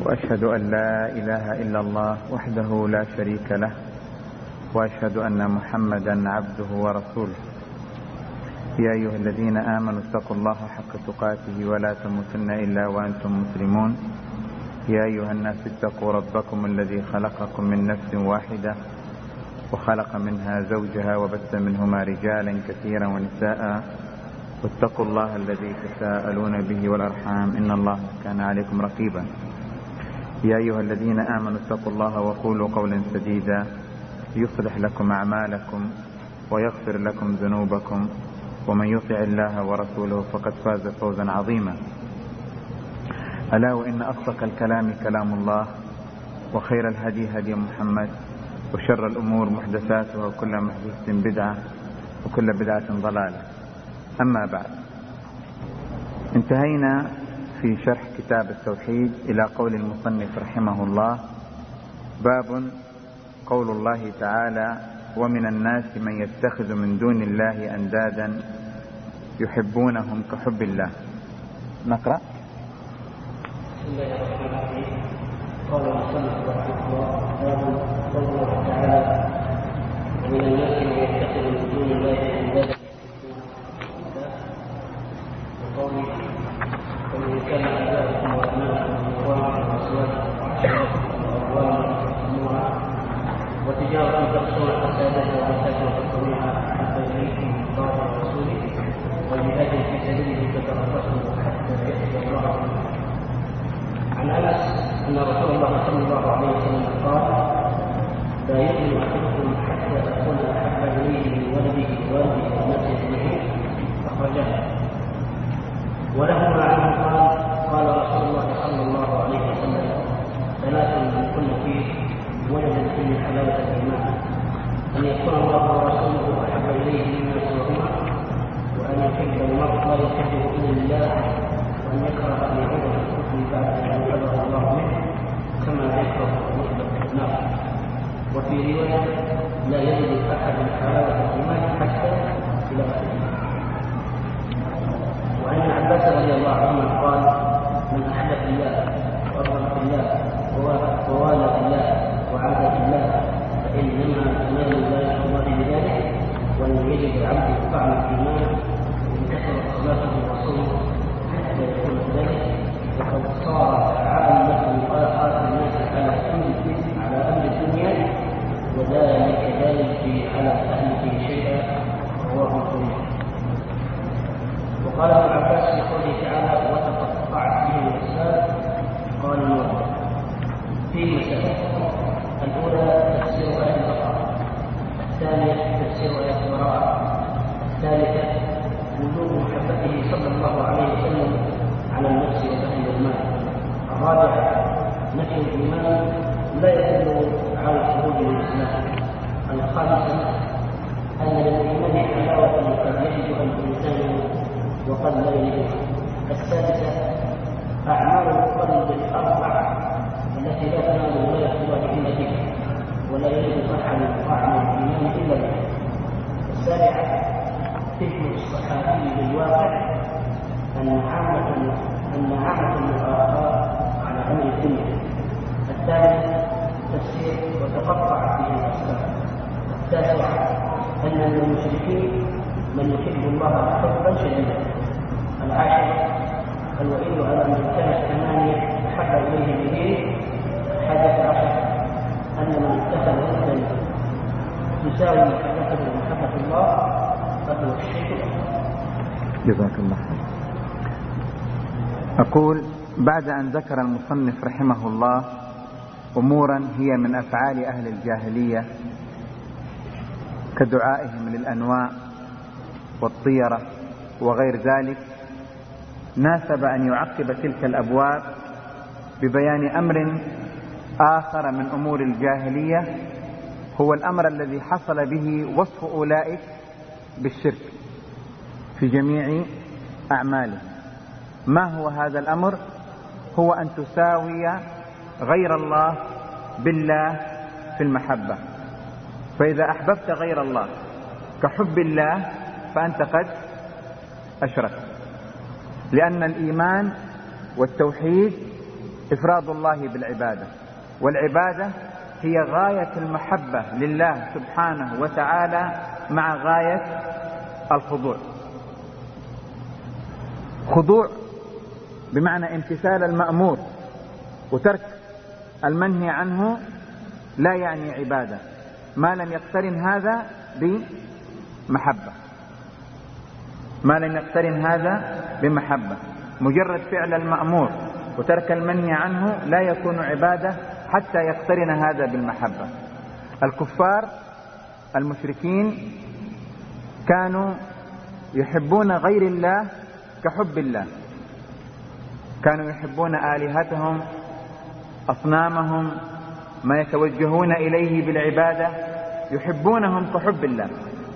وأشهد أن لا إله إلا الله وحده لا شريك له، وأشهد أن محمدا عبده ورسوله. يا أيها الذين آمنوا اتقوا الله حق تقاته ولا تموتن إلا وأنتم مسلمون. يا أيها الناس اتقوا ربكم الذي خلقكم من نفس واحدة وخلق منها زوجها وبث منهما رجالا كثيرا ونساء، واتقوا الله الذي تساءلون به والأرحام إن الله كان عليكم رقيبا. يا أيها الذين آمنوا اتقوا الله وقولوا قولا سديدا يصلح لكم أعمالكم ويغفر لكم ذنوبكم، ومن يطع الله ورسوله فقد فاز فوزا عظيما. ألا وإن أصدق الكلام كلام الله، وخير الهدي هدي محمد، وشر الأمور محدثاتها، وكل محدثة بدعة، وكل بدعة ضلالة. أما بعد، انتهينا في شرح كتاب التوحيد إلى قول المصنف رحمه الله: باب قول الله تعالى: ومن الناس من يتخذ من دون الله أندادا يحبونهم كحب الله. نقرأ. بسم الله الرحمن الرحيم. قال المصنف رحمه الله: باب قول الله تعالى: ومن الناس من يتخذ من دون الله أندادا وقوله: ومن كان آباؤكم وأبناؤكم وإخوانكم وأزواجكم وعشيرتكم وأموال تقسموها وتجارة تخشون فسادها ومساكن ترضونها أحب إليكم من الله ورسوله وجهاد في سبيله فتربصوا حتى يأتي الله. عن أنس أن رسول الله صلى الله عليه وسلم قال: لا يؤمن أحدكم حتى أكون أحب إليه من ولده ووالده والناس أجمعين. أخرجاه. ولهما عنه قال رسول الله صلى الله عليه وسلم: ثلاث من كل فيه وجد فيه حلاوة الإيمان: أن يكون الله ورسوله أحب إليه مما سواهما، وأن يحب المرء لا يحبه إلا لله، وأن يكره أن يعود في الكفر بعد أن يحبه الله منه كما يكره أن يحبه في النار. وفي رواية: لا يجد أحد حلاوة الإيمان حتى إلى آخره. وعن ابن عباس رضي الله عنه قال: من أحب الله وأبغض الله ووالى الله وعاد الله فإنما ينال ذلك الله بذلك، وأن يجد العبد طعم الإيمان إن كثر صلاته وصومه حتى يكون ذلك، وقد صار عامة مقاطعة الناس على أمر الدنيا، وذلك لا يجري على أهله شيئا. رواه البخاري. وقال ابن عباس في قوله تعالى: وتقطعت به الأسباب. قال النووي: فيه مسائل: الأولى تفسير آية البقرة، الثانية تفسير آية البراءة، الثالثة وجوب محبته صلى الله عليه وسلم على النفس وأهل المال، الرابعة نفي الإيمان لا يدل على الخروج من الإسلام، الخامسة أن للإيمان حلاوة قد يجد الإنسان وقد لا يجدها، السادسة أعمال القلب الأربع التي لا تنال ولا تبقى إلا بها، ولا يجد أحد طعم الإيمان إلا بها، السابعة فهم الصحابي بالواقع أن عامة المفارقات على أمر الدنيا، الثالث تفسير وتقطع فيه الأسباب، التاسعة أن من المشركين من يحب الله حبا شديدا، العاشرة الوعيد على من كانت ثمانية أحب إليه بدين، 11 أن من اتخذ وحدا تساوي محبته ومحبة الله فهو الشرك الأكبر. جزاك الله خير. أقول: بعد أن ذكر المصنف رحمه الله أمورا هي من أفعال أهل الجاهلية كدعائهم للأنواع والطيرة وغير ذلك، ناسب أن يعقب تلك الأبواب ببيان أمر آخر من أمور الجاهلية، هو الأمر الذي حصل به وصف أولئك بالشرك في جميع أعمالهم. ما هو هذا الأمر؟ هو أن تساوي غير الله بالله في المحبة. فإذا أحببت غير الله كحب الله فأنت قد أشركت، لأن الإيمان والتوحيد إفراد الله بالعبادة، والعبادة هي غاية المحبة لله سبحانه وتعالى مع غاية الخضوع. خضوع بمعنى امتثال المأمور وترك المنهي عنه لا يعني عبادة ما لم يقترن هذا بمحبة، ما لم يقترن هذا بمحبة. مجرد فعل المأمور وترك المنهي عنه لا يكون عبادة حتى يقترن هذا بالمحبة. الكفار المشركين كانوا يحبون غير الله كحب الله، كانوا يحبون آلهتهم، أصنامهم، ما يتوجهون إليه بالعبادة، يحبونهم كحب الله.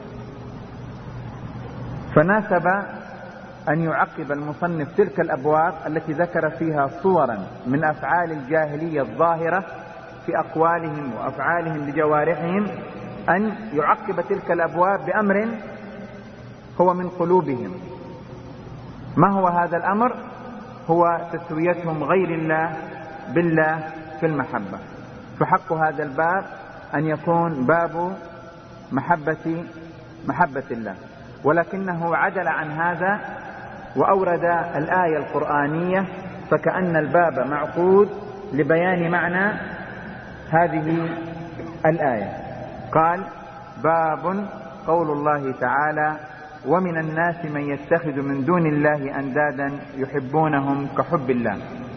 فناسب أن يعقب المصنف تلك الأبواب التي ذكر فيها صورا من أفعال الجاهلية الظاهرة في أقوالهم وأفعالهم بجوارحهم، أن يعقب تلك الأبواب بأمر هو من قلوبهم. ما هو هذا الأمر؟ هو تسويتهم غير الله بالله في المحبة. فحق هذا الباب أن يكون باب محبة الله، ولكنه عدل عن هذا وأورد الآية القرآنية، فكأن الباب معقود لبيان معنى هذه الآية. قال: باب قول الله تعالى: ومن الناس من يتخذ من دون الله أندادا يحبونهم كحب الله.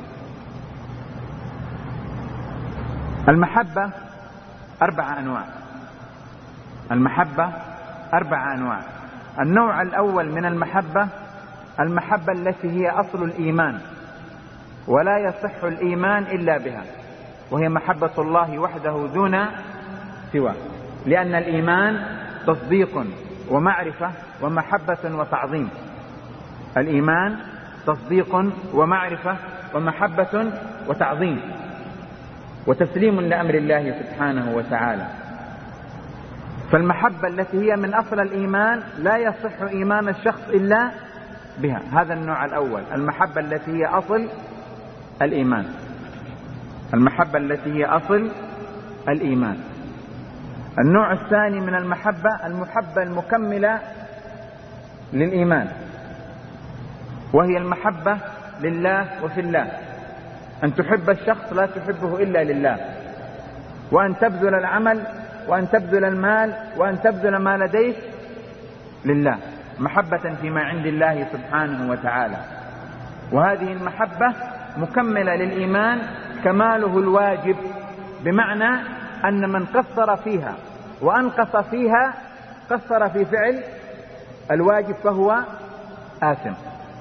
المحبة 4 أنواع. المحبة 4 أنواع. النوع الأول من المحبة التي هي أصل الإيمان ولا يصح الإيمان إلا بها، وهي محبة الله وحده دون سواه، لأن الإيمان تصديق ومعرفة ومحبة وتعظيم. الإيمان تصديق ومعرفة ومحبة وتعظيم وتسليم لأمر الله سبحانه وتعالى. فالمحبة التي هي من أصل الإيمان لا يصح إيمان الشخص إلا بها. هذا النوع الأول، المحبة التي هي أصل الإيمان. المحبة التي هي أصل الإيمان. النوع الثاني من المحبة المكملة للإيمان، وهي المحبة لله وفي الله. أن تحب الشخص لا تحبه إلا لله، وأن تبذل العمل وأن تبذل المال وأن تبذل ما لديك لله، محبة فيما عند الله سبحانه وتعالى. وهذه المحبة مكملة للإيمان كماله الواجب، بمعنى أن من قصر فيها وأنقص فيها، قصر في فعل الواجب فهو آثم.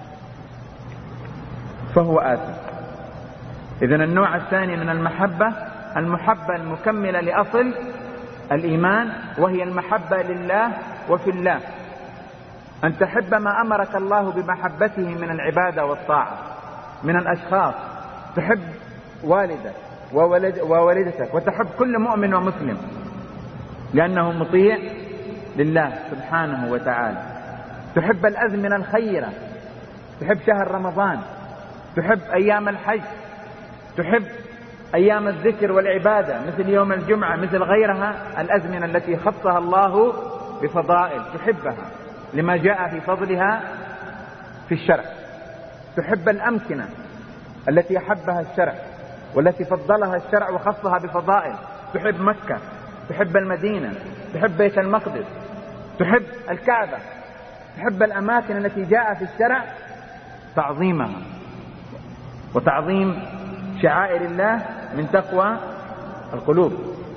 إذن النوع الثاني من المحبة المكملة لأصل الإيمان، وهي المحبة لله وفي الله. أن تحب ما أمرك الله بمحبته من العبادة والطاعة من الأشخاص، تحب والدك ووالدتك، وتحب كل مؤمن ومسلم لأنه مطيع لله سبحانه وتعالى. تحب الأزمنة الخيرة، تحب شهر رمضان، تحب أيام الحج، تحب أيام الذكر والعبادة مثل يوم الجمعة، مثل غيرها الأزمنة التي خصها الله بفضائل، تحبها لما جاء في فضلها في الشرع. تحب الأمكنة التي أحبها الشرع والتي فضلها الشرع وخصها بفضائل، تحب مكة، تحب المدينة، تحب بيت المقدس، تحب الكعبة، تحب الأماكن التي جاء في الشرع تعظيمها وتعظيم شعائر الله من تقوى القلوب.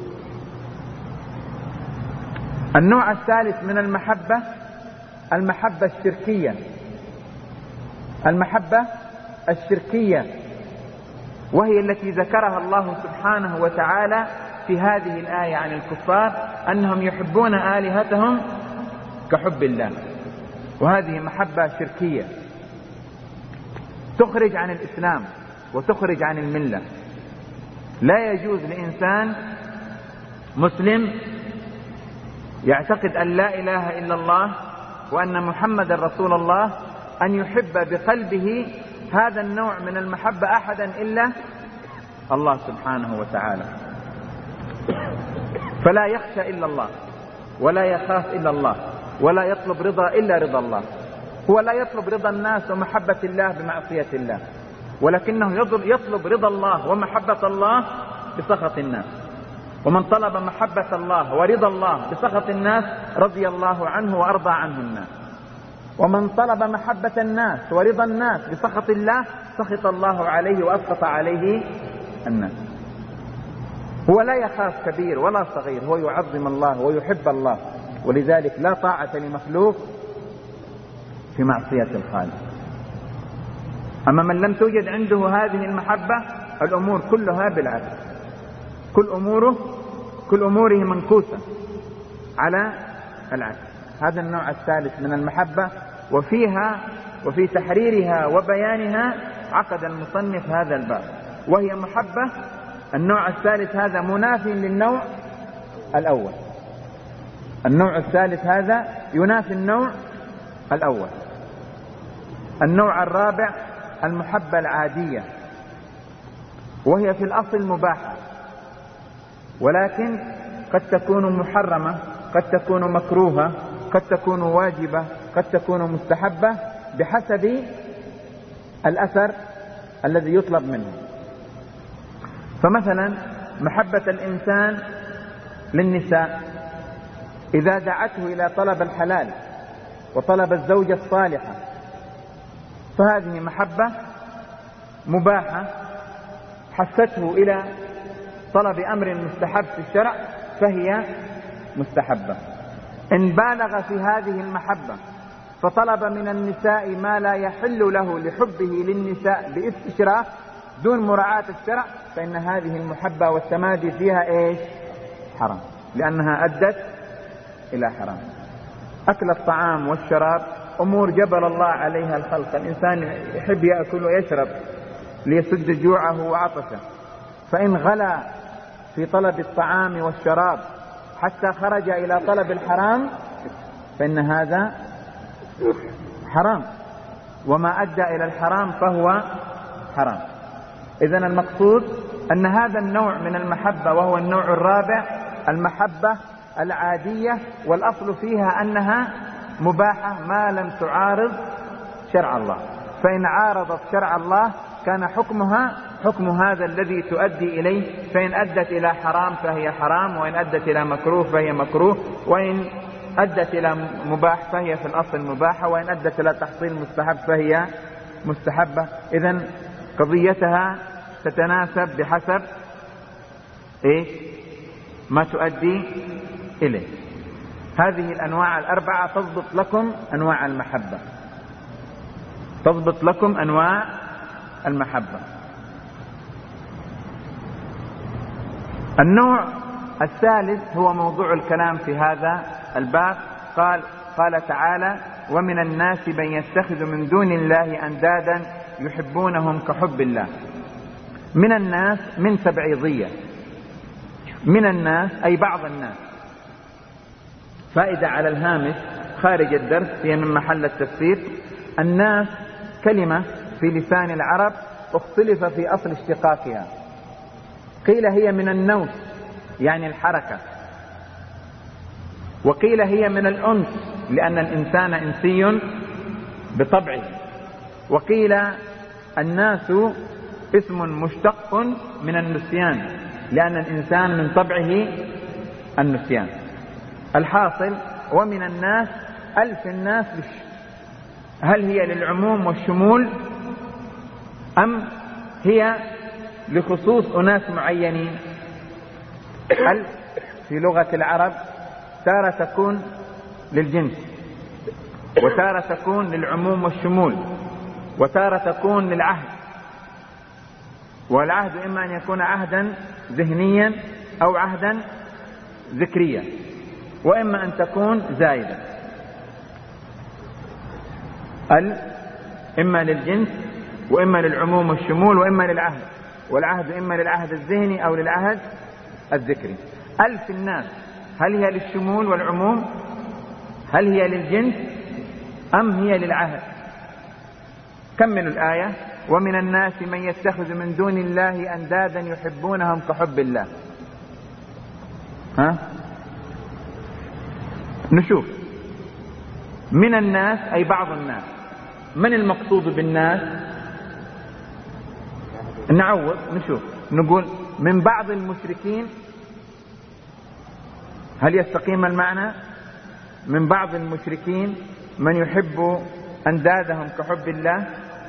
النوع الثالث من المحبة الشركية. المحبة الشركية وهي التي ذكرها الله سبحانه وتعالى في هذه الآية عن الكفار، أنهم يحبون آلهتهم كحب الله. وهذه محبة شركية تخرج عن الإسلام وتخرج عن الملة. لا يجوز لإنسان مسلم يعتقد أن لا إله إلا الله وأن محمد رسول الله أن يحب بقلبه هذا النوع من المحبة أحدا الله سبحانه وتعالى، فلا يخشى إلا الله ولا يخاف إلا الله ولا يطلب رضا إلا رضا الله. هو لا يطلب رضا الناس ومحبة الله بمعصية الله، ولكنه يطلب رضا الله ومحبة الله بسخط الناس. ومن طلب محبة الله ورضا الله بسخط الناس رضي الله عنه وأرضى عنه الناس. ومن طلب محبة الناس ورضا الناس بسخط الله سخط الله عليه وأسخط عليه الناس. هو لا يخاف كبير ولا صغير، هو يعظم الله ويحب الله، ولذلك لا طاعة لمخلوق في معصية الخالق. أما من لم توجد عنده هذه المحبة الأمور كلها بالعكس، كل أموره منكوسة على العكس. هذا النوع الثالث من المحبة، وفي تحريرها وبيانها عقد المصنف هذا الباب، وهي محبة النوع الثالث هذا منافي للنوع الأول. النوع الثالث هذا ينافي النوع الأول. النوع الرابع المحبة العادية، وهي في الأصل مباحة، ولكن قد تكون محرمة، قد تكون مكروهة، قد تكون واجبة، قد تكون مستحبة بحسب الأثر الذي يطلب منه. فمثلا محبة الإنسان للنساء إذا دعته إلى طلب الحلال وطلب الزوجة الصالحة فهذه محبة مباحة، حثته إلى طلب أمر مستحب في الشرع فهي مستحبة. إن بالغ في هذه المحبة فطلب من النساء ما لا يحل له لحبه للنساء باستشراف دون مراعاة الشرع فإن هذه المحبة والتمادي فيها حرام، لأنها أدت إلى حرام. أكل الطعام والشراب أمور جبل الله عليها الخلق، الإنسان يحب يأكل ويشرب ليسد جوعه وعطشه، فإن غلا في طلب الطعام والشراب حتى خرج إلى طلب الحرام فإن هذا حرام، وما أدى إلى الحرام فهو حرام. إذن المقصود أن هذا النوع من المحبة وهو النوع الرابع المحبة العادية، والأصل فيها أنها مباحة ما لم تعارض شرع الله، فإن عارضت شرع الله كان حكمها حكم هذا الذي تؤدي إليه، فإن أدت إلى حرام فهي حرام، وإن أدت إلى مكروه فهي مكروه، وإن أدت إلى مباح فهي في الأصل مباحة، وإن أدت إلى تحصيل مستحب فهي مستحبة. إذن قضيتها تتناسب بحسب ما تؤدي إليه. هذه الأنواع الأربعة تضبط لكم أنواع المحبة، تضبط لكم أنواع المحبة. النوع الثالث هو موضوع الكلام في هذا الباب. قال تعالى: ومن الناس من يتخذ من دون الله أندادا يحبونهم كحب الله. من الناس من تبعيضية، من الناس أي بعض الناس. فائدة على الهامش خارج الدرس هي من محل التفسير. الناس كلمة في لسان العرب اختلف في أصل اشتقاقها، قيل هي من النوس يعني الحركة، وقيل هي من الأنس لأن الإنسان إنسي بطبعه، وقيل الناس اسم مشتق من النسيان لأن الإنسان من طبعه النسيان. الحاصل ومن الناس ألف الناس هل هي للعموم والشمول أم هي لخصوص أناس معينين؟ ألف في لغة العرب تارة تكون للجنس، وتارة تكون للعموم والشمول، وتارة تكون للعهد، والعهد إما أن يكون عهدا ذهنيا أو عهدا ذكريا، وإما أن تكون زائدة. إما للجنس وإما للعموم والشمول وإما للعهد، والعهد إما للعهد الذهني أو للعهد الذكري. ألف الناس هل هي للشمول والعموم؟ هل هي للجنس أم هي للعهد؟ كملوا الآية ومن الناس من يتخذ من دون الله أندادا يحبونهم كحب الله. نشوف من الناس أي بعض الناس. من المقصود بالناس؟ نعوض نشوف نقول من بعض المشركين. هل يستقيم المعنى؟ من بعض المشركين من يحب أندادهم كحب الله.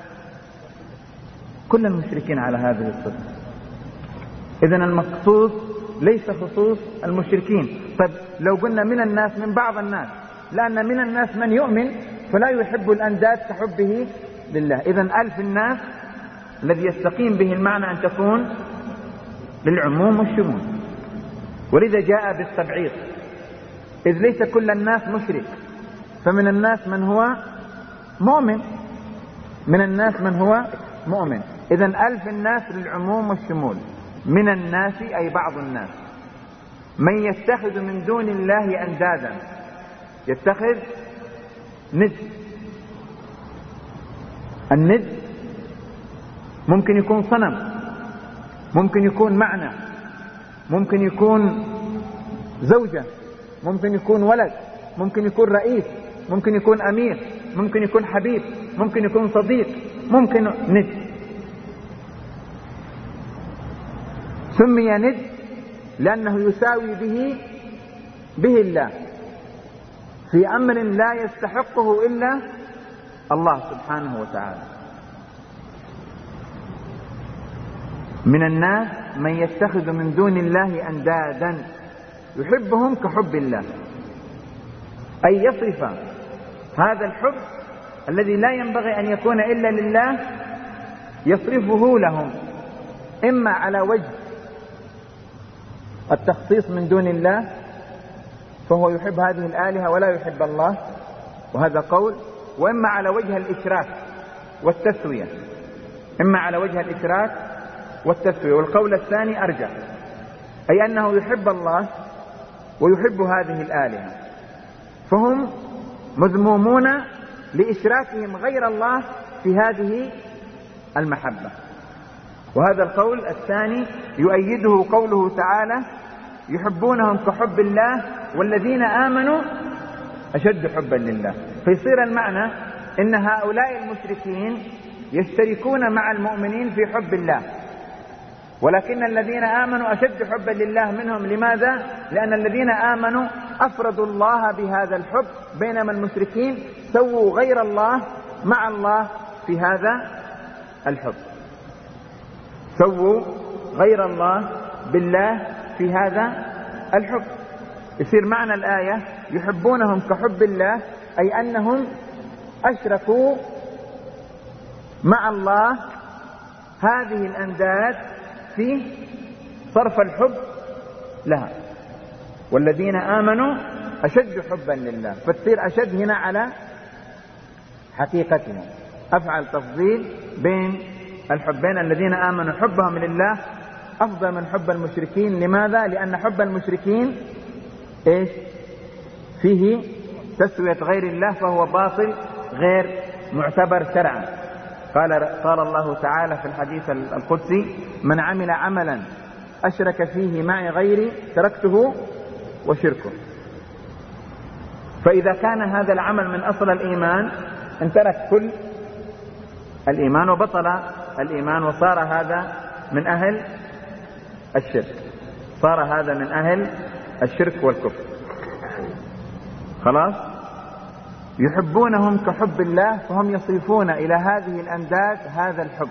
كل المشركين على هذه الصفة. إذن المقصود ليس خصوص المشركين. طيب لو قلنا من الناس من بعض الناس، لأن من الناس من يؤمن فلا يحب الأنداد كحبه لله. إذن ألف الناس الذي يستقيم به المعنى أن تكون للعموم والشمول، ولذا جاء بالتبعيض، إذ ليس كل الناس مشرك، فمن الناس من هو مؤمن، من الناس من هو مؤمن. إذن ألف الناس للعموم والشمول. من الناس أي بعض الناس من يتخذ من دون الله أندادا. يتخذ ند. الند ممكن يكون صنم، ممكن يكون معنى، ممكن يكون زوجة، ممكن يكون ولد، ممكن يكون رئيس، ممكن يكون أمير، ممكن يكون حبيب، ممكن يكون صديق، ممكن ند. سمي ند لأنه يساوي به الله في أمر لا يستحقه إلا الله سبحانه وتعالى. من الناس من يتخذ من دون الله أندادا يحبهم كحب الله، أي يصف هذا الحب الذي لا ينبغي أن يكون إلا لله، يصرفه لهم إما على وجه التخصيص من دون الله، فهو يحب هذه الآلهة ولا يحب الله، وهذا قول، وإما على وجه الإشراك والتسوية، إما على وجه الإشراك والتسوية. والقول الثاني أرجح، أي أنه يحب الله ويحب هذه الآلهة، فهم مذمومون لإشراكهم غير الله في هذه المحبة. وهذا القول الثاني يؤيده قوله تعالى يحبونهم كحب الله والذين آمنوا أشد حبا لله. فيصير المعنى إن هؤلاء المشركين يشتركون مع المؤمنين في حب الله، ولكن الذين آمنوا أشد حبا لله منهم. لماذا؟ لأن الذين آمنوا أفردوا الله بهذا الحب، بينما المشركين سووا غير الله مع الله في هذا الحب، سووا غير الله بالله في هذا الحب. يصير معنى الآية يحبونهم كحب الله، أي أنهم أشركوا مع الله هذه الأنداد في صرف الحب لها. والذين آمنوا أشد حبا لله، فتصير أشد هنا على حقيقتها، أفعل تفضيل بين الحبين. الذين آمنوا حبهم لله أفضل من حب المشركين. لماذا؟ لأن حب المشركين إيش؟ فيه تسوية غير الله، فهو باطل غير معتبر شرعا. قال الله تعالى في الحديث القدسي من عمل عملا أشرك فيه معي غيري تركته وشركه. فإذا كان هذا العمل من أصل الإيمان انترك كل الإيمان وبطل الإيمان، وصار هذا من أهل الشرك، صار هذا من أهل الشرك والكفر. خلاص؟ يحبونهم كحب الله، فهم يصيفون إلى هذه الأنداد هذا الحب.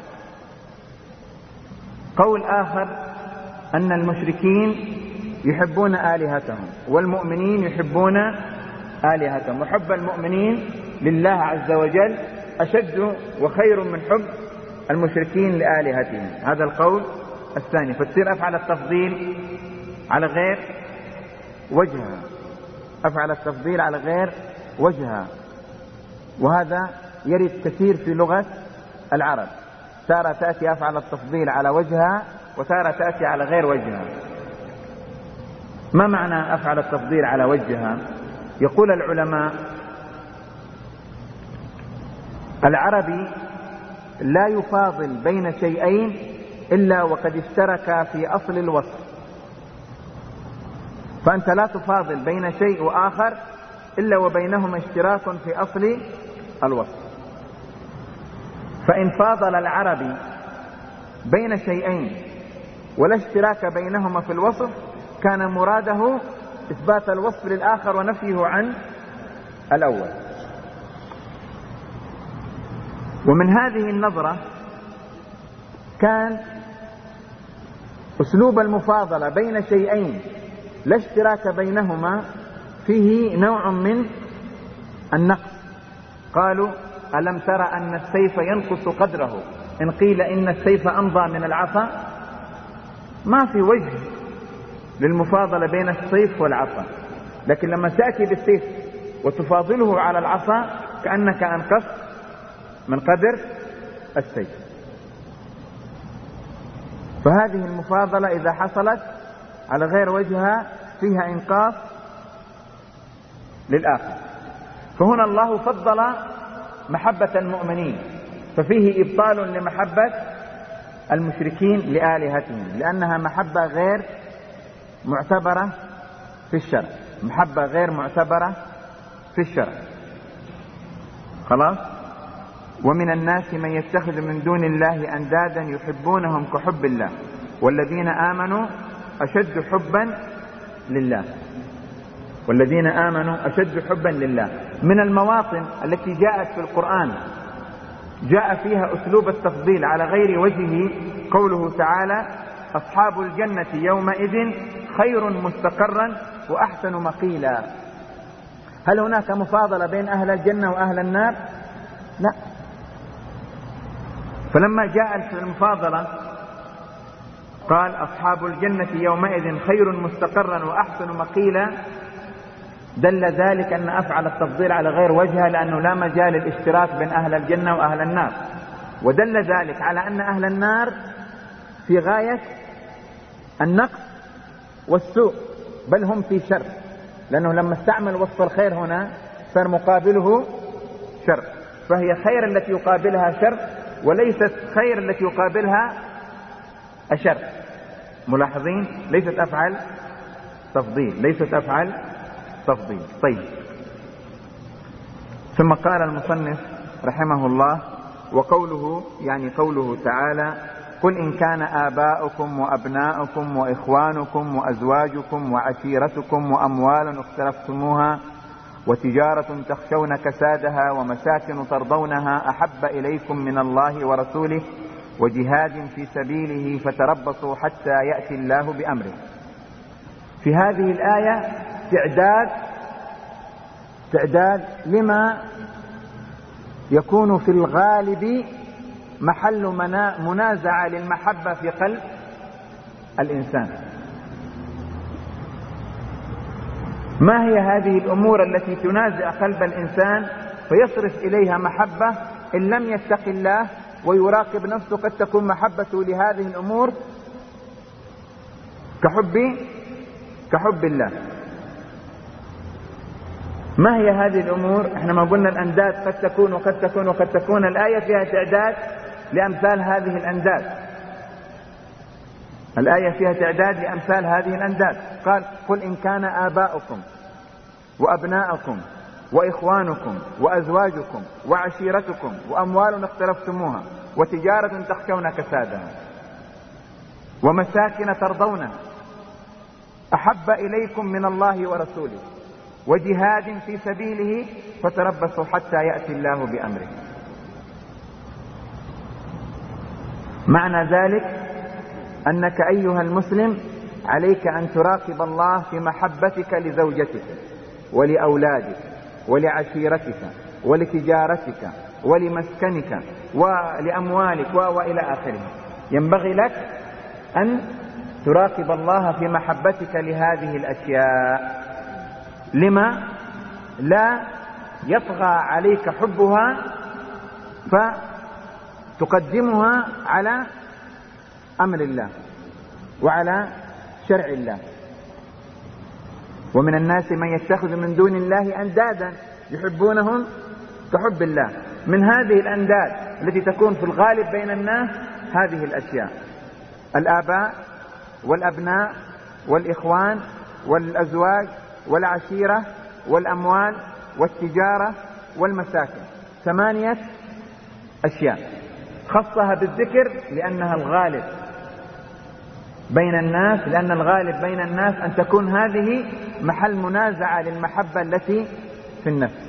قول آخر أن المشركين يحبون آلهتهم والمؤمنين يحبون آلهتهم، وحب المؤمنين لله عز وجل أشد وخير من حب المشركين لآلهتهم. هذا القول الثاني. فتصير أفعل التفضيل على غير وجهها، أفعل التفضيل على غير وجهها، وهذا يرد كثير في لغة العرب. تارة تأتي أفعل التفضيل على وجهها، وتارة تأتي على غير وجهها. ما معنى أفعل التفضيل على وجهها؟ يقول العلماء العربي لا يفاضل بين شيئين إلا وقد اشتركا في أصل الوصف. فأنت لا تفاضل بين شيء وآخر إلا وبينهما اشتراك في أصل الوصف. فإن فاضل العربي بين شيئين ولا اشتراك بينهما في الوصف كان مراده إثبات الوصف للآخر ونفيه عن الأول. ومن هذه النظرة كان أسلوب المفاضلة بين شيئين لا اشتراك بينهما فيه نوع من النقص. قالوا ألم تر أن السيف ينقص قدره إن قيل إن السيف أمضى من العصا؟ ما في وجه للمفاضلة بين السيف والعصا، لكن لما تأتي بالسيف وتفاضله على العصا كأنك أنقصت من قدر السيف. فهذه المفاضلة إذا حصلت على غير وجهها فيها إنقاص للآخر. فهنا الله فضل محبة المؤمنين ففيه إبطال لمحبة المشركين لآلهتهم، لأنها محبة غير معتبرة في الشرع، محبة غير معتبرة في الشرع. خلاص. ومن الناس من يتخذ من دون الله أندادا يحبونهم كحب الله والذين آمنوا أشد حبا لله، والذين آمنوا أشد حبا لله. من المواطن التي جاءت في القرآن جاء فيها أسلوب التفضيل على غير وجهه قوله تعالى أصحاب الجنة يومئذ خير مستقرا وأحسن مقيلا. هل هناك مفاضلة بين أهل الجنة وأهل النار؟ لا. فلما جاء المفاضلة قال أصحاب الجنة يومئذ خير مستقرا وأحسن مقيلا، دل ذلك أن أفعل التفضيل على غير وجهه لأنه لا مجال للاشتراك بين أهل الجنة وأهل النار. ودل ذلك على أن أهل النار في غاية النقص والسوء، بل هم في شر، لأنه لما استعمل وصف الخير هنا صار مقابله شر، فهي خير التي يقابلها شر وليست خير التي يقابلها أشر. ملاحظين؟ ليست أفعل تفضيل، ليست أفعل تفضيل. طيب. ثم قال المصنف رحمه الله وقوله يعني قوله تعالى قل إن كان آباؤكم وأبناؤكم وإخوانكم وأزواجكم وعشيرتكم وأموال اقترفتموها وتجارة تخشون كسادها ومساكن ترضونها أحب إليكم من الله ورسوله وجهاد في سبيله فتربصوا حتى يأتي الله بأمره. في هذه الآية تعداد لما يكون في الغالب محل منازعة للمحبة في قلب الإنسان. ما هي هذه الأمور التي تنازع قلب الإنسان فيصرف إليها محبة إن لم يتق الله ويراقب نفسه؟ قد تكون محبته لهذه الأمور كحب الله. ما هي هذه الأمور؟ احنا ما قلنا الأنداد قد تكون وقد تكون وقد تكون. الآية فيها تعداد لأمثال هذه الأنداد، الآية فيها تعداد لأمثال هذه الأنداد. قال قل إن كان آباؤكم وأبناؤكم وإخوانكم وأزواجكم وعشيرتكم وأموال اقترفتموها وتجارة تخشون كسادها ومساكن ترضونها أحب إليكم من الله ورسوله وجهاد في سبيله فتربصوا حتى يأتي الله بأمره. معنى ذلك أنك أيها المسلم عليك أن تراقب الله في محبتك لزوجتك ولأولادك ولعشيرتك ولتجارتك ولمسكنك ولأموالك وإلى آخره. ينبغي لك أن تراقب الله في محبتك لهذه الأشياء، لما لا يطغى عليك حبها فتقدمها على أمر الله وعلى شرع الله. ومن الناس من يتخذ من دون الله أندادا يحبونهم كحب الله. من هذه الأنداد التي تكون في الغالب بين الناس هذه الأشياء: الآباء والأبناء والإخوان والأزواج والعشيرة والأموال والتجارة والمساكن. 8 أشياء خصها بالذكر لأنها الغالب بين الناس، لأن الغالب بين الناس أن تكون هذه محل منازعة للمحبة التي في النفس.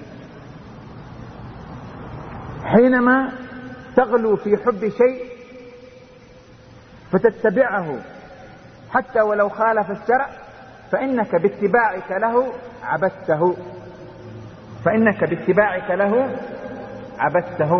حينما تغلو في حب شيء فتتبعه حتى ولو خالف الشرع، فإنك باتباعك له عبدته، فإنك باتباعك له عبدته.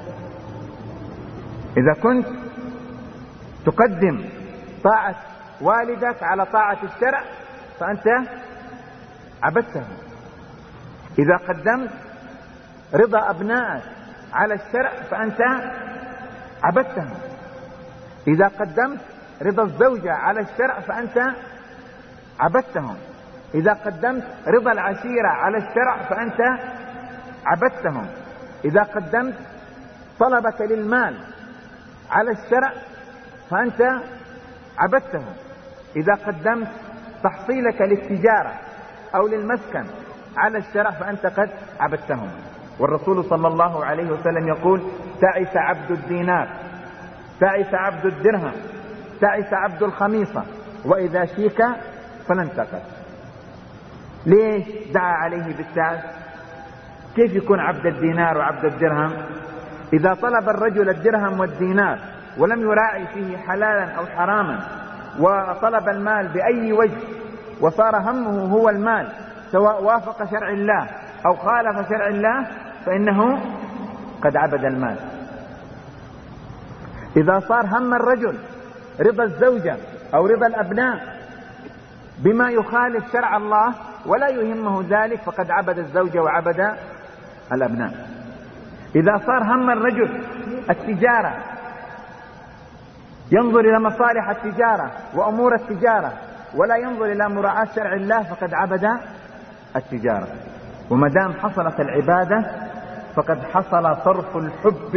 إذا كنت تقدم طاعة والدك على طاعة الشرع فأنت عبدته. إذا قدمت رضا أبنائك على الشرع فأنت عبدته. إذا قدمت رضا الزوجة على الشرع فأنت عبدتهم. إذا قدمت رضا العشيرة على الشرع فأنت عبدتهم. إذا قدمت طلبك للمال على الشرع فأنت عبدتهم. إذا قدمت تحصيلك للتجارة أو للمسكن على الشرع فأنت قد عبدتهم. والرسول صلى الله عليه وسلم يقول: تعس عبد الدينار، تعس عبد الدرهم، تعس عبد الخميصة، وإذا شيك فلن تقت. ليش دعا عليه بالتعس؟ كيف يكون عبد الدينار وعبد الدرهم؟ إذا طلب الرجل الدرهم والدينار ولم يراعي فيه حلالا أو حراما، وطلب المال بأي وجه وصار همه هو المال سواء وافق شرع الله أو خالف شرع الله، فإنه قد عبد المال. إذا صار هم الرجل رضا الزوجة أو رضا الأبناء بما يخالف شرع الله ولا يهمه ذلك فقد عبد الزوجة وعبد الأبناء. إذا صار هم الرجل التجارة، ينظر إلى مصالح التجارة وأمور التجارة ولا ينظر إلى مراعاة شرع الله فقد عبد التجارة. ومدام حصلت العبادة فقد حصل صرف الحب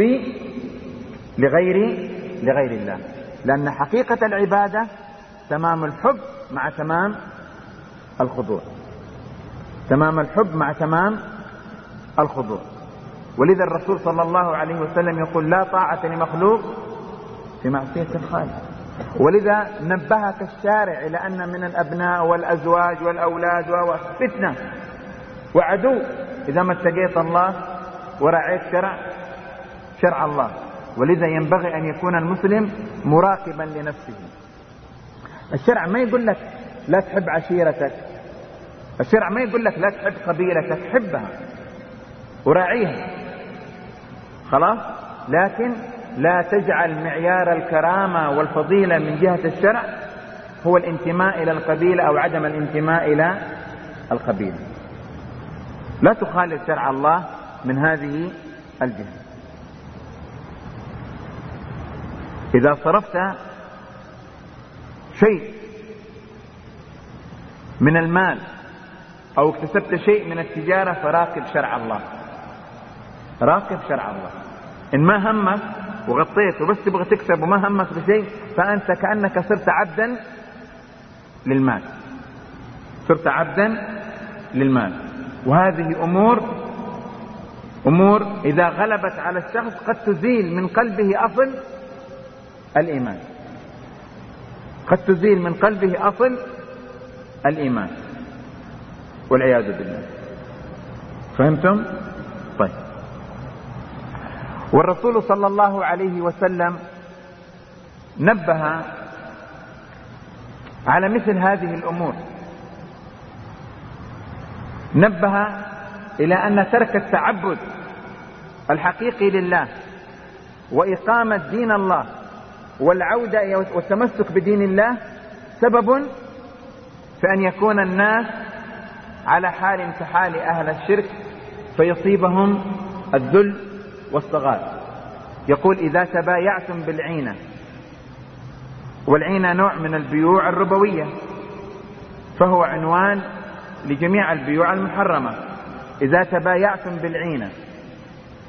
لغير الله، لأن حقيقة العبادة تمام الحب مع تمام الخضوع، تمام الحب مع تمام الخضوع. ولذا الرسول صلى الله عليه وسلم يقول: لا طاعة لمخلوق في معصية الخالق. ولذا نبهك الشارع إلى أن من الأبناء والأزواج والأولاد فتنة وعدو إذا ما اتقيت الله ورعيت شرع الله. ولذا ينبغي أن يكون المسلم مراقبا لنفسه. الشرع ما يقول لك لا تحب عشيرتك، الشرع ما يقول لك لا تحب قبيلتك، حبها وراعيها خلاص، لكن لا تجعل معيار الكرامة والفضيلة من جهة الشرع هو الانتماء إلى القبيلة أو عدم الانتماء إلى القبيلة. لا تخالف شرع الله من هذه الجهة. إذا صرفت شيء من المال أو اكتسبت شيء من التجارة فراقب شرع الله، راقب شرع الله. إن ما همك وغطيت وبس تبغى تكسب وما همك بشيء فأنت كأنك صرت عبدا للمال، صرت عبدا للمال. وهذه أمور إذا غلبت على الشخص قد تزيل من قلبه أصل الإيمان، قد تزيل من قلبه أصل الإيمان والعياذ بالله. فهمتم؟ طيب. والرسول صلى الله عليه وسلم نبه على مثل هذه الأمور، نبه إلى أن ترك التعبد الحقيقي لله وإقامة دين الله والعودة والتمسك بدين الله سبب في أن يكون الناس على حال كحال أهل الشرك فيصيبهم الذل والصغار. يقول: إذا تبايعتم بالعينة، والعينة نوع من البيوع الربوية فهو عنوان لجميع البيوع المحرمة. إذا تبايعتم بالعينة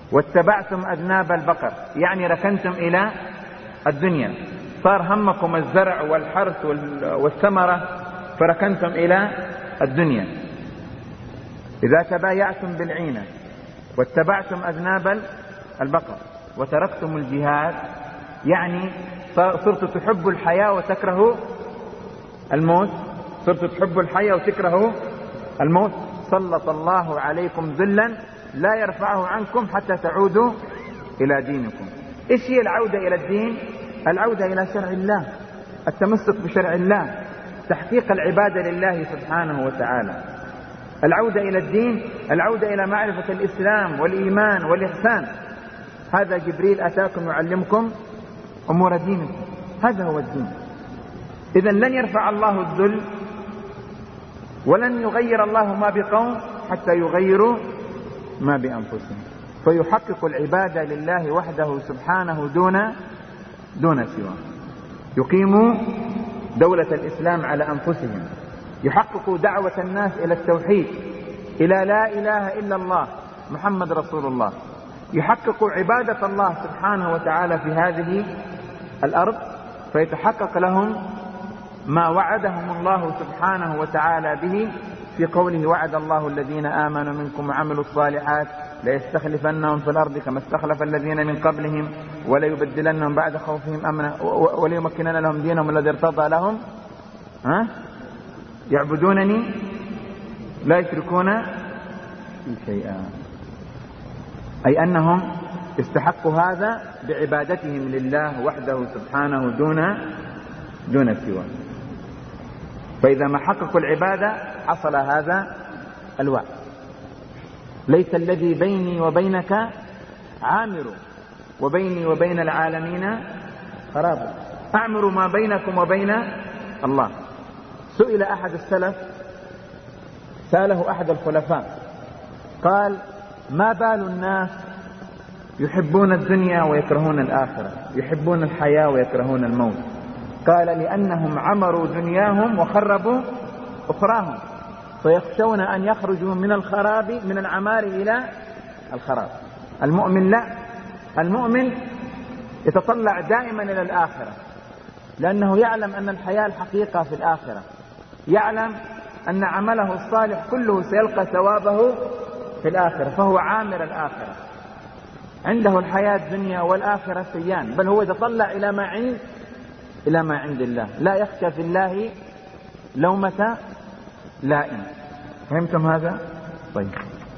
واتبعتم أذناب البقر، يعني ركنتم إلى الدنيا، صار همكم الزرع والحرث والثمرة فركنتم إلى الدنيا. إذا تبايعتم بالعينة واتبعتم أذناب البقر وتركتم الجهاد، يعني صرتوا تحبوا الحياة وتكرهوا الموت، صرتوا تحبوا الحياة وتكرهوا الموت، سلط الله عليكم ذلا لا يرفعه عنكم حتى تعودوا إلى دينكم. إيش هي العودة إلى الدين؟ العودة إلى شرع الله، التمسك بشرع الله، تحقيق العبادة لله سبحانه وتعالى. العودة إلى الدين، العودة إلى معرفة الإسلام والإيمان والإحسان. هذا جبريل أتاكم يعلمكم أمور دينكم، هذا هو الدين. إذن لن يرفع الله الذل ولن يغير الله ما بقوم حتى يغيروا ما بأنفسهم، فيحقق العبادة لله وحده سبحانه دون سواه. يقيموا دولة الإسلام على أنفسهم، يحققوا دعوة الناس إلى التوحيد، إلى لا إله إلا الله محمد رسول الله، يحققوا عبادة الله سبحانه وتعالى في هذه الأرض، فيتحقق لهم ما وعدهم الله سبحانه وتعالى به في قوله: وعد الله الذين آمنوا منكم وعملوا الصالحات ليستخلفنهم في الأرض كما استخلف الذين من قبلهم وليبدلنهم بعد خوفهم أمنا وليمكنن لهم دينهم الذي ارتضى لهم يعبدونني لا يشركون بي شيئا، أي أنهم استحقوا هذا بعبادتهم لله وحده سبحانه دون سواه. فإذا ما حققوا العبادة حصل هذا الوعد: ليس الذي بيني وبينك عامر وبيني وبين العالمين خراب، أعمر ما بينكم وبين الله. سئل أحد السلف، سأله أحد الخلفاء قال: ما بال الناس يحبون الدنيا ويكرهون الآخرة، يحبون الحياة ويكرهون الموت؟ قال: لأنهم عمروا دنياهم وخربوا أخراهم، فيخشون أن يخرجوا من الخراب، من العمار إلى الخراب. المؤمن لا، المؤمن يتطلع دائما إلى الآخرة، لأنه يعلم أن الحياة الحقيقة في الآخرة، يعلم أن عمله الصالح كله سيلقى ثوابه في الآخرة، فهو عامر الآخرة، عنده الحياة الدنيا والآخرة سيان، بل هو يتطلع إلى ما عند الله، لا يخشى في الله لومة لائم. فهمتم هذا؟ طيب.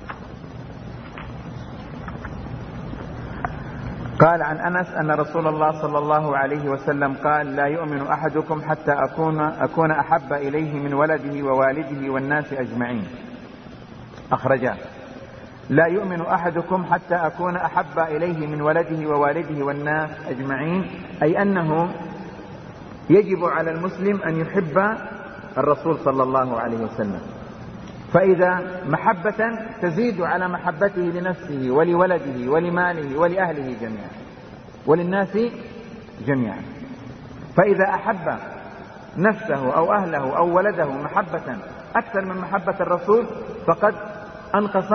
قال عن أنس أن رسول الله صلى الله عليه وسلم قال: لا يؤمن أحدكم حتى أكون أحب إليه من ولده ووالده والناس أجمعين. أخرجاه. لا يؤمن أحدكم حتى أكون أحب إليه من ولده ووالده والناس أجمعين، أي أنه يجب على المسلم أن يحب الرسول صلى الله عليه وسلم، فإذا محبة تزيد على محبته لنفسه ولولده ولماله ولأهله جميعا وللناس جميعا. فإذا أحب نفسه أو أهله أو ولده محبة أكثر من محبة الرسول فقد أنقص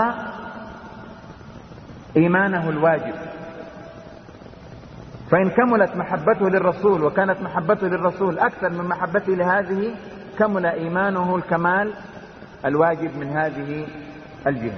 إيمانه الواجب. فإن كملت محبته للرسول وكانت محبته للرسول أكثر من محبته لهذه، كمل إيمانه الكمال الواجب من هذه الجهة.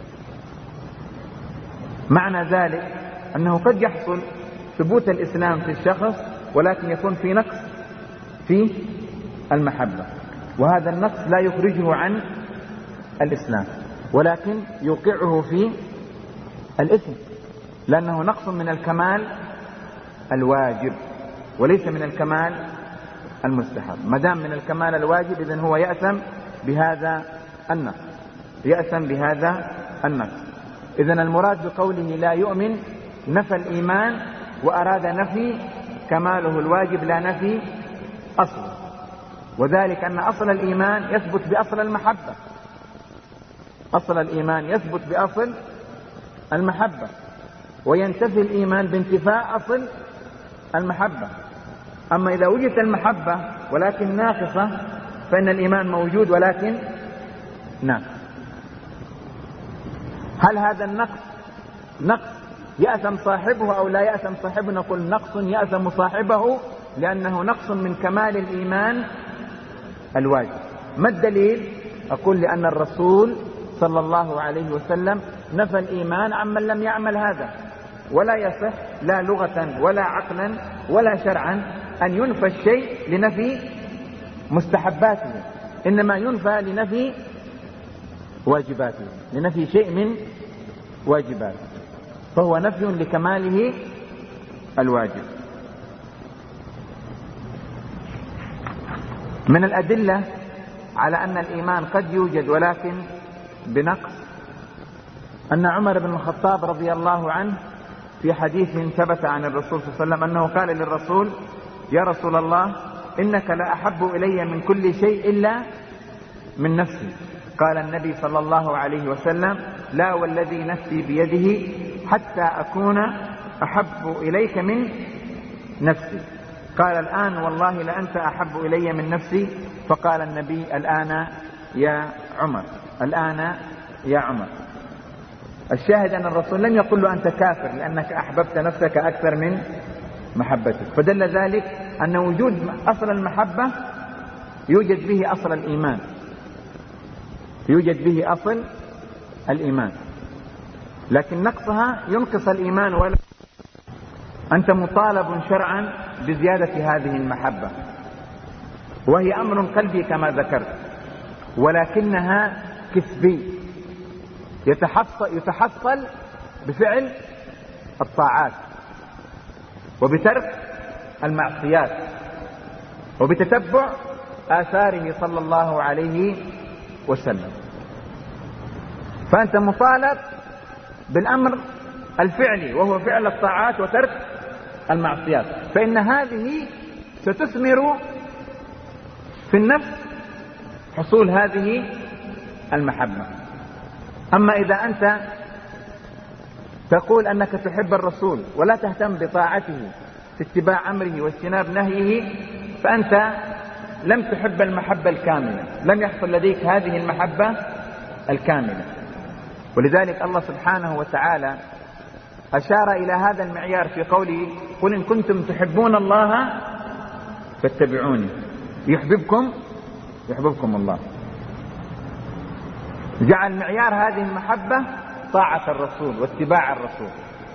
معنى ذلك أنه قد يحصل ثبوت الإسلام في الشخص، ولكن يكون في نقص في المحبة، وهذا النقص لا يخرجه عن الإسلام ولكن يوقعه في الإثم، لأنه نقص من الكمال الواجب وليس من الكمال المستحب. ما دام من الكمال الواجب إذن هو يأثم بهذا النقص، يأثم بهذا النقص. إذن المراد بقوله لا يؤمن نفى الإيمان، وأراد نفي كماله الواجب لا نفي أصله، وذلك أن أصل الإيمان يثبت بأصل المحبة، أصل الإيمان يثبت بأصل المحبة، وينتفي الإيمان بانتفاء أصل المحبة. أما إذا وجدت المحبة ولكن ناقصة فإن الإيمان موجود ولكن ناقص. هل هذا النقص نقص يأثم صاحبه أو لا يأثم صاحبه؟ نقول نقص يأثم صاحبه لأنه نقص من كمال الإيمان الواجب. ما الدليل؟ أقول لأن الرسول صلى الله عليه وسلم نفى الإيمان عمن لم يعمل هذا، ولا يصح لا لغة ولا عقلا ولا شرعا أن ينفى الشيء لنفي مستحباته، إنما ينفى لنفي واجباته، لنفي شيء من واجباته، فهو نفي لكماله الواجب. من الأدلة على أن الإيمان قد يوجد ولكن بنقص أن عمر بن الخطاب رضي الله عنه في حديث ثبت عن الرسول صلى الله عليه وسلم أنه قال للرسول: يا رسول الله إنك لا أحب إلي من كل شيء إلا من نفسي. قال النبي صلى الله عليه وسلم: لا والذي نفسي بيده حتى أكون أحب إليك من نفسي. قال: الآن والله لأنت أحب إلي من نفسي. فقال النبي: الآن يا عمر، الآن يا عمر. الشاهد أن الرسول لم يقل له أنت كافر لأنك أحببت نفسك أكثر من محبتك، فدل ذلك أن وجود أصل المحبة يوجد به أصل الإيمان، يوجد به أصل الإيمان، لكن نقصها ينقص الإيمان. ولا أنت مطالب شرعا بزيادة هذه المحبة، وهي أمر قلبي كما ذكرت، ولكنها كسبي يتحصل بفعل الطاعات وبترك المعصيات وبتتبع آثاره صلى الله عليه وسلم. فأنت مطالب بالأمر الفعلي وهو فعل الطاعات وترك المعصيات، فإن هذه ستثمر في النفس حصول هذه المحبة. أما إذا أنت تقول أنك تحب الرسول ولا تهتم بطاعته في اتباع أمره واجتناب نهيه، فأنت لم تحب المحبة الكاملة، لم يحصل لديك هذه المحبة الكاملة. ولذلك الله سبحانه وتعالى أشار إلى هذا المعيار في قوله: قل إن كنتم تحبون الله فاتبعوني يحببكم الله. جعل معيار هذه المحبة طاعة الرسول واتباع الرسول،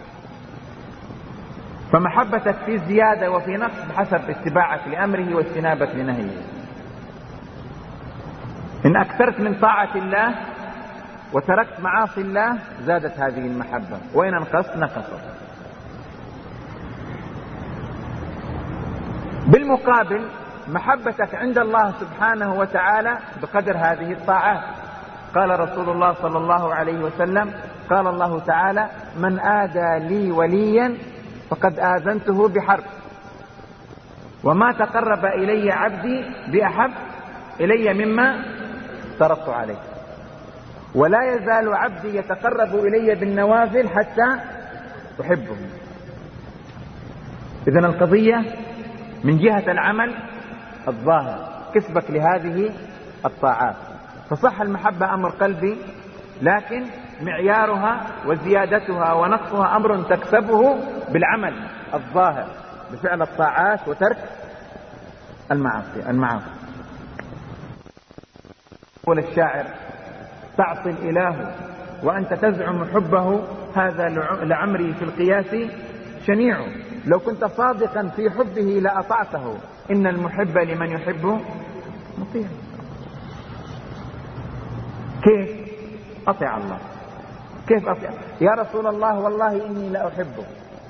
فمحبتك في زيادة وفي نقص بحسب اتباعك لأمره واجتنابك لنهيه. إن أكثرت من طاعة الله وتركت معاصي الله زادت هذه المحبة، وإن انقصت نقصت. بالمقابل محبتك عند الله سبحانه وتعالى بقدر هذه الطاعات. قال رسول الله صلى الله عليه وسلم: قال الله تعالى: من آدى لي وليا فقد آذنته بحرب، وما تقرب إلي عبدي بأحب إلي مما افترضت عليه، ولا يزال عبدي يتقرب إلي بالنوافل حتى أحبه. إذن القضية من جهة العمل الظاهر، كسبك لهذه الطاعات. فصح المحبة أمر قلبي، لكن معيارها وزيادتها ونقصها أمر تكسبه بالعمل الظاهر بفعل الطاعات وترك المعاصي. يقول الشاعر: تعصي الإله وأنت تزعم حبه، هذا لعمري في القياس شنيع، لو كنت صادقا في حبه لأطعته، إن المحب لمن يحبه مطيع. كيف أطيع الله؟ كيف أطيع؟ يا رسول الله والله إني لا أحبك،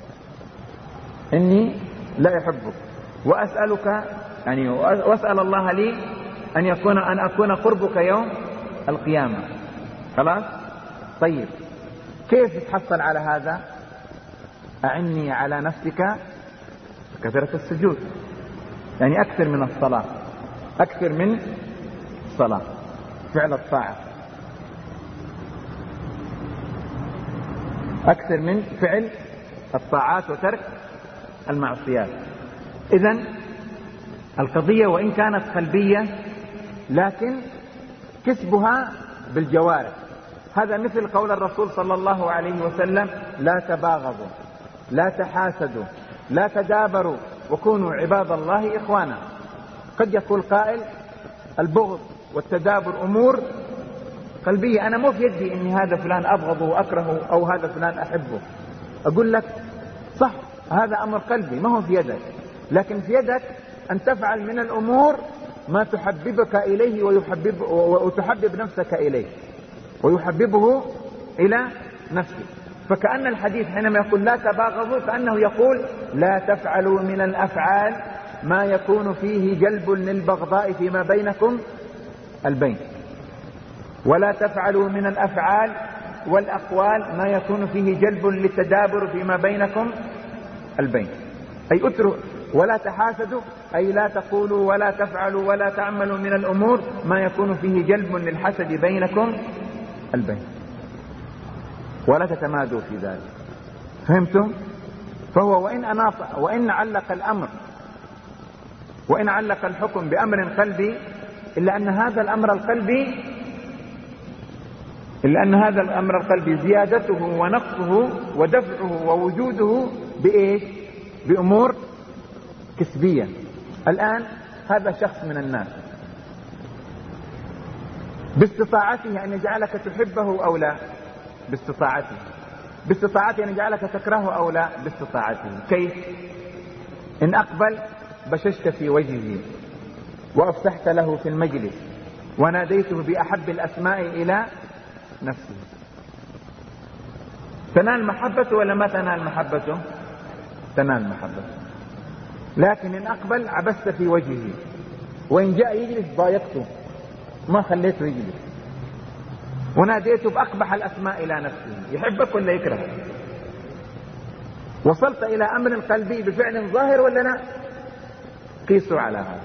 إني لا أحبك، وأسألك يعني وأسأل الله لي أن أكون قربك يوم القيامة. خلاص؟ طيب كيف تحصل على هذا؟ أعني على نفسك كثرة السجود، يعني أكثر من الصلاة، أكثر من الصلاة، فعل الطاعة، أكثر من فعل الطاعات وترك المعصيات. إذن القضية وإن كانت قلبية لكن كسبها بالجوارح، هذا مثل قول الرسول صلى الله عليه وسلم: لا تباغضوا، لا تحاسدوا، لا تدابروا، وكونوا عباد الله إخوانا. قد يقول قائل: البغض والتدابر أمور قلبية، أنا مو في يدي إني هذا فلان أبغضه وأكرهه أو هذا فلان أحبه. أقول لك صح، هذا أمر قلبي ما هو في يدك، لكن في يدك أن تفعل من الأمور ما تحببك إليه وتحبب نفسك إليه ويحببه إلى نفسك. فكأن الحديث حينما يقول لا تباغضوا كأنه يقول: لا تفعلوا من الأفعال ما يكون فيه جلب للبغضاء فيما بينكم البين، ولا تفعلوا من الأفعال والأقوال ما يكون فيه جلب للتدابر فيما بينكم البين. أي اتركوا ولا تحاسدوا، أي لا تقولوا ولا تفعلوا ولا تعملوا من الأمور ما يكون فيه جلب للحسد بينكم البين، ولا تتمادوا في ذلك. فهمتم؟ فهو وإن علق الأمر وإن علق الحكم بأمر قلبي، إلا أن هذا الأمر القلبي زيادته ونقصه ودفعه ووجوده بإيش؟ بأمور كسبية. الآن هذا شخص من الناس باستطاعته أن يجعلك تحبه أو لا، باستطاعته أن يجعلك تكرهه أو لا، باستطاعته. كيف؟ إن أقبل بششت في وجهه وأفسحت له في المجلس وناديته بأحب الأسماء إلى نفسه، تنال محبته ولا ما تنال محبته؟ تنال محبته. لكن إن أقبل عبست في وجهه، وإن جاء يجلس ضايقته ما خليته يجلس، وناديته بأقبح الأسماء إلى نفسه. يحبك ولا يكرهك؟ وصلت إلى أمر قلبي بفعل ظاهر ولا لا؟ قيسوا على هذا.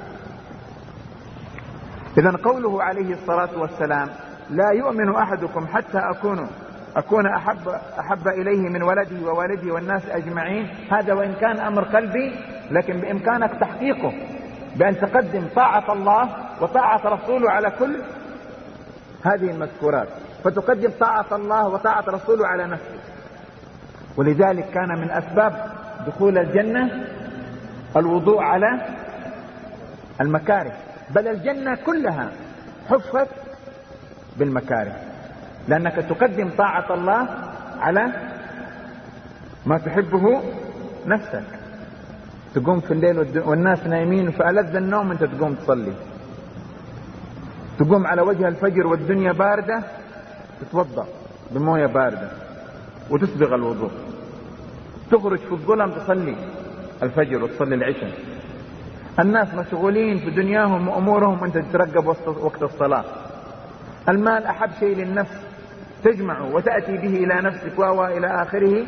إذن قوله عليه الصلاة والسلام: لا يؤمن أحدكم حتى أكون أحب إليه من ولده ووالده والناس أجمعين، هذا وإن كان أمر قلبي، لكن بإمكانك تحقيقه بأن تقدم طاعة الله وطاعة رسوله على كل هذه المذكورات، فتقدم طاعة الله وطاعة رسوله على نفسك. ولذلك كان من أسباب دخول الجنة الوضوء على المكاره، بل الجنة كلها حفت بالمكاره، لأنك تقدم طاعة الله على ما تحبه نفسك. تقوم في الليل والناس نايمين فألذ النوم أنت تقوم تصلي، تقوم على وجه الفجر والدنيا باردة تتوضأ بموية باردة وتسبغ الوضوء، تخرج في الظلم تصلي الفجر وتصلي العشاء. الناس مشغولين في دنياهم وأمورهم، أنت تترقب وقت الصلاة. المال أحب شيء للنفس، تجمعه وتأتي به إلى نفسك إلى آخره.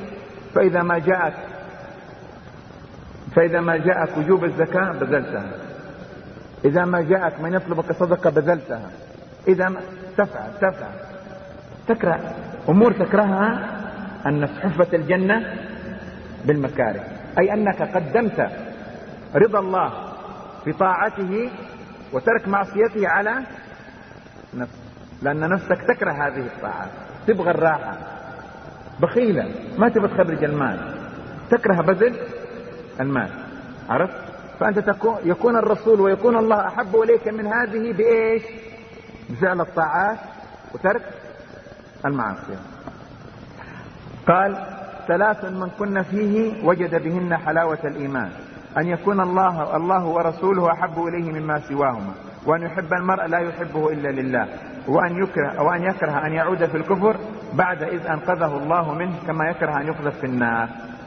فإذا ما جاءك وجوب الزكاة بذلتها، إذا ما جاءك من يطلبك صدقة بذلتها، إذا ما تفعل تكره أمور تكرهها. النفس حفت الجنة بالمكاره، أي أنك قدمت رضا الله في طاعته وترك معصيته على نفسك، لأن نفسك تكره هذه الطاعات، تبغى الراحة، بخيلة، ما تبغى تخرج المال، تكره بذل المال. عرفت؟ فأنت يكون الرسول ويكون الله أحب إليك من هذه بإيش؟ بفعل الطاعات وترك المعاصي. قال: 3 من كن فيه وجد بهن حلاوة الإيمان: أن يكون الله ورسوله أحب إليه مما سواهما، وأن يحب المرء لا يحبه إلا لله، وأن يكره أن يعود في الكفر بعد إذ أنقذه الله منه، كما يكره أن يقذف في النار.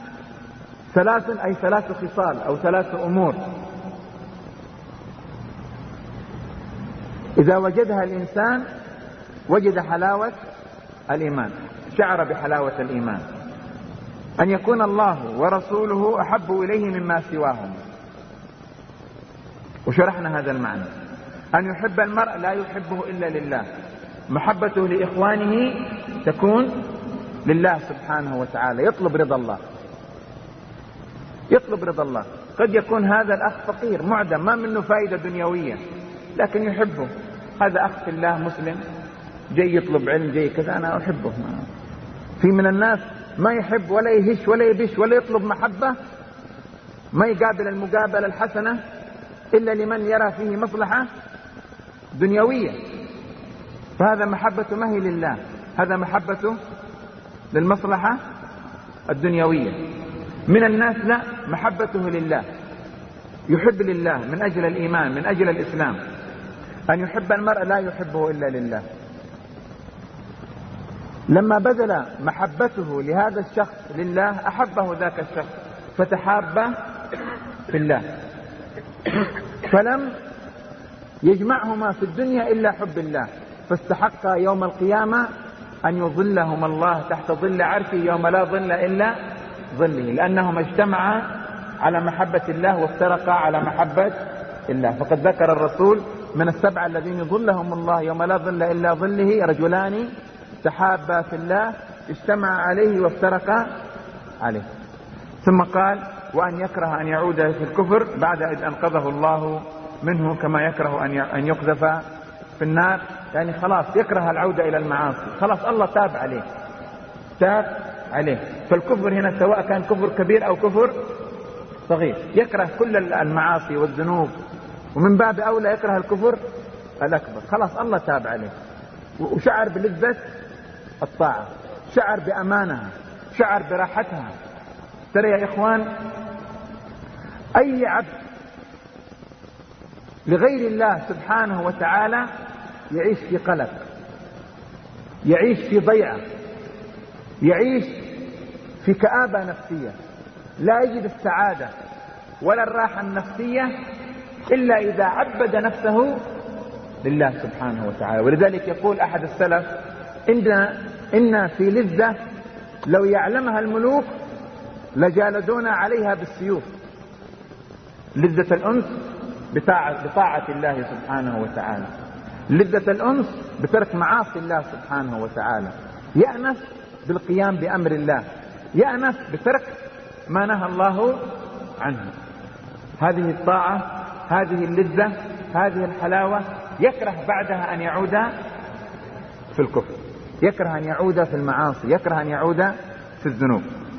3 أي 3 خصال أو 3 أمور إذا وجدها الإنسان وجد حلاوة الإيمان، شعر بحلاوة الإيمان. أن يكون الله ورسوله أحب إليه مما سواهم، وشرحنا هذا المعنى. أن يحب المرء لا يحبه إلا لله، محبته لإخوانه تكون لله سبحانه وتعالى، يطلب رضا الله. قد يكون هذا الأخ فقير معدم ما منه فائدة دنيوية، لكن يحبه، هذا أخ في الله مسلم جاي يطلب علم جاي كذا أنا أحبه. في من الناس ما يحب ولا يهش ولا يبش ولا يطلب محبة، ما يقابل المقابلة الحسنة إلا لمن يرى فيه مصلحة دنيوية، فهذا محبته ما هي لله، هذا محبته للمصلحة الدنيوية. من الناس لا، محبته لله، يحب لله من أجل الإيمان من أجل الإسلام. أن يحب المرء لا يحبه إلا لله. لما بذل محبته لهذا الشخص لله أحبه ذاك الشخص فتحابه في الله، فلم يجمعهما في الدنيا إلا حب الله، فاستحق يوم القيامة أن يظلهم الله تحت ظل عرشه يوم لا ظل إلا ظله، لأنهما اجتمعا على محبة الله وافترقا على محبة الله. فقد ذكر الرسول من السبعة الذين يظلهم الله يوم لا ظل إلا ظله رجلان تحابا في الله اجتمعا عليه وافترقا عليه. ثم قال وأن يكره أن يعود في الكفر بعد إذ أنقذه الله منه كما يكره أن يقذف في النار، يعني خلاص يكره العودة إلى المعاصي، خلاص الله تاب عليه. فالكفر هنا سواء كان كفر كبير أو كفر صغير، يكره كل المعاصي والذنوب، ومن باب أولى يكره الكفر الأكبر، خلاص الله تاب عليه وشعر بلذة الطاعة، شعر بأمانها، شعر براحتها. ترى يا إخوان أي عبد لغير الله سبحانه وتعالى يعيش في قلق، يعيش في ضيعة، يعيش في كآبة نفسية، لا يجد السعادة ولا الراحة النفسية إلا إذا عبد نفسه لله سبحانه وتعالى. ولذلك يقول أحد السلف إن في لذة لو يعلمها الملوك لجالدونا عليها بالسيوف. لذة الأنس بطاعة الله سبحانه وتعالى، لذة الأنس بترك معاصي الله سبحانه وتعالى، يأنس بالقيام بأمر الله، يأنس بترك ما نهى الله عنه. هذه الطاعة، هذه اللذة، هذه الحلاوة، يكره بعدها أن يعود في الكفر، يكره أن يعود في المعاصي، يكره أن يعود في الذنوب.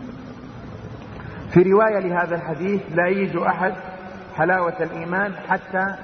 في رواية لهذا الحديث لا يجد أحد حلاوة الإيمان حتى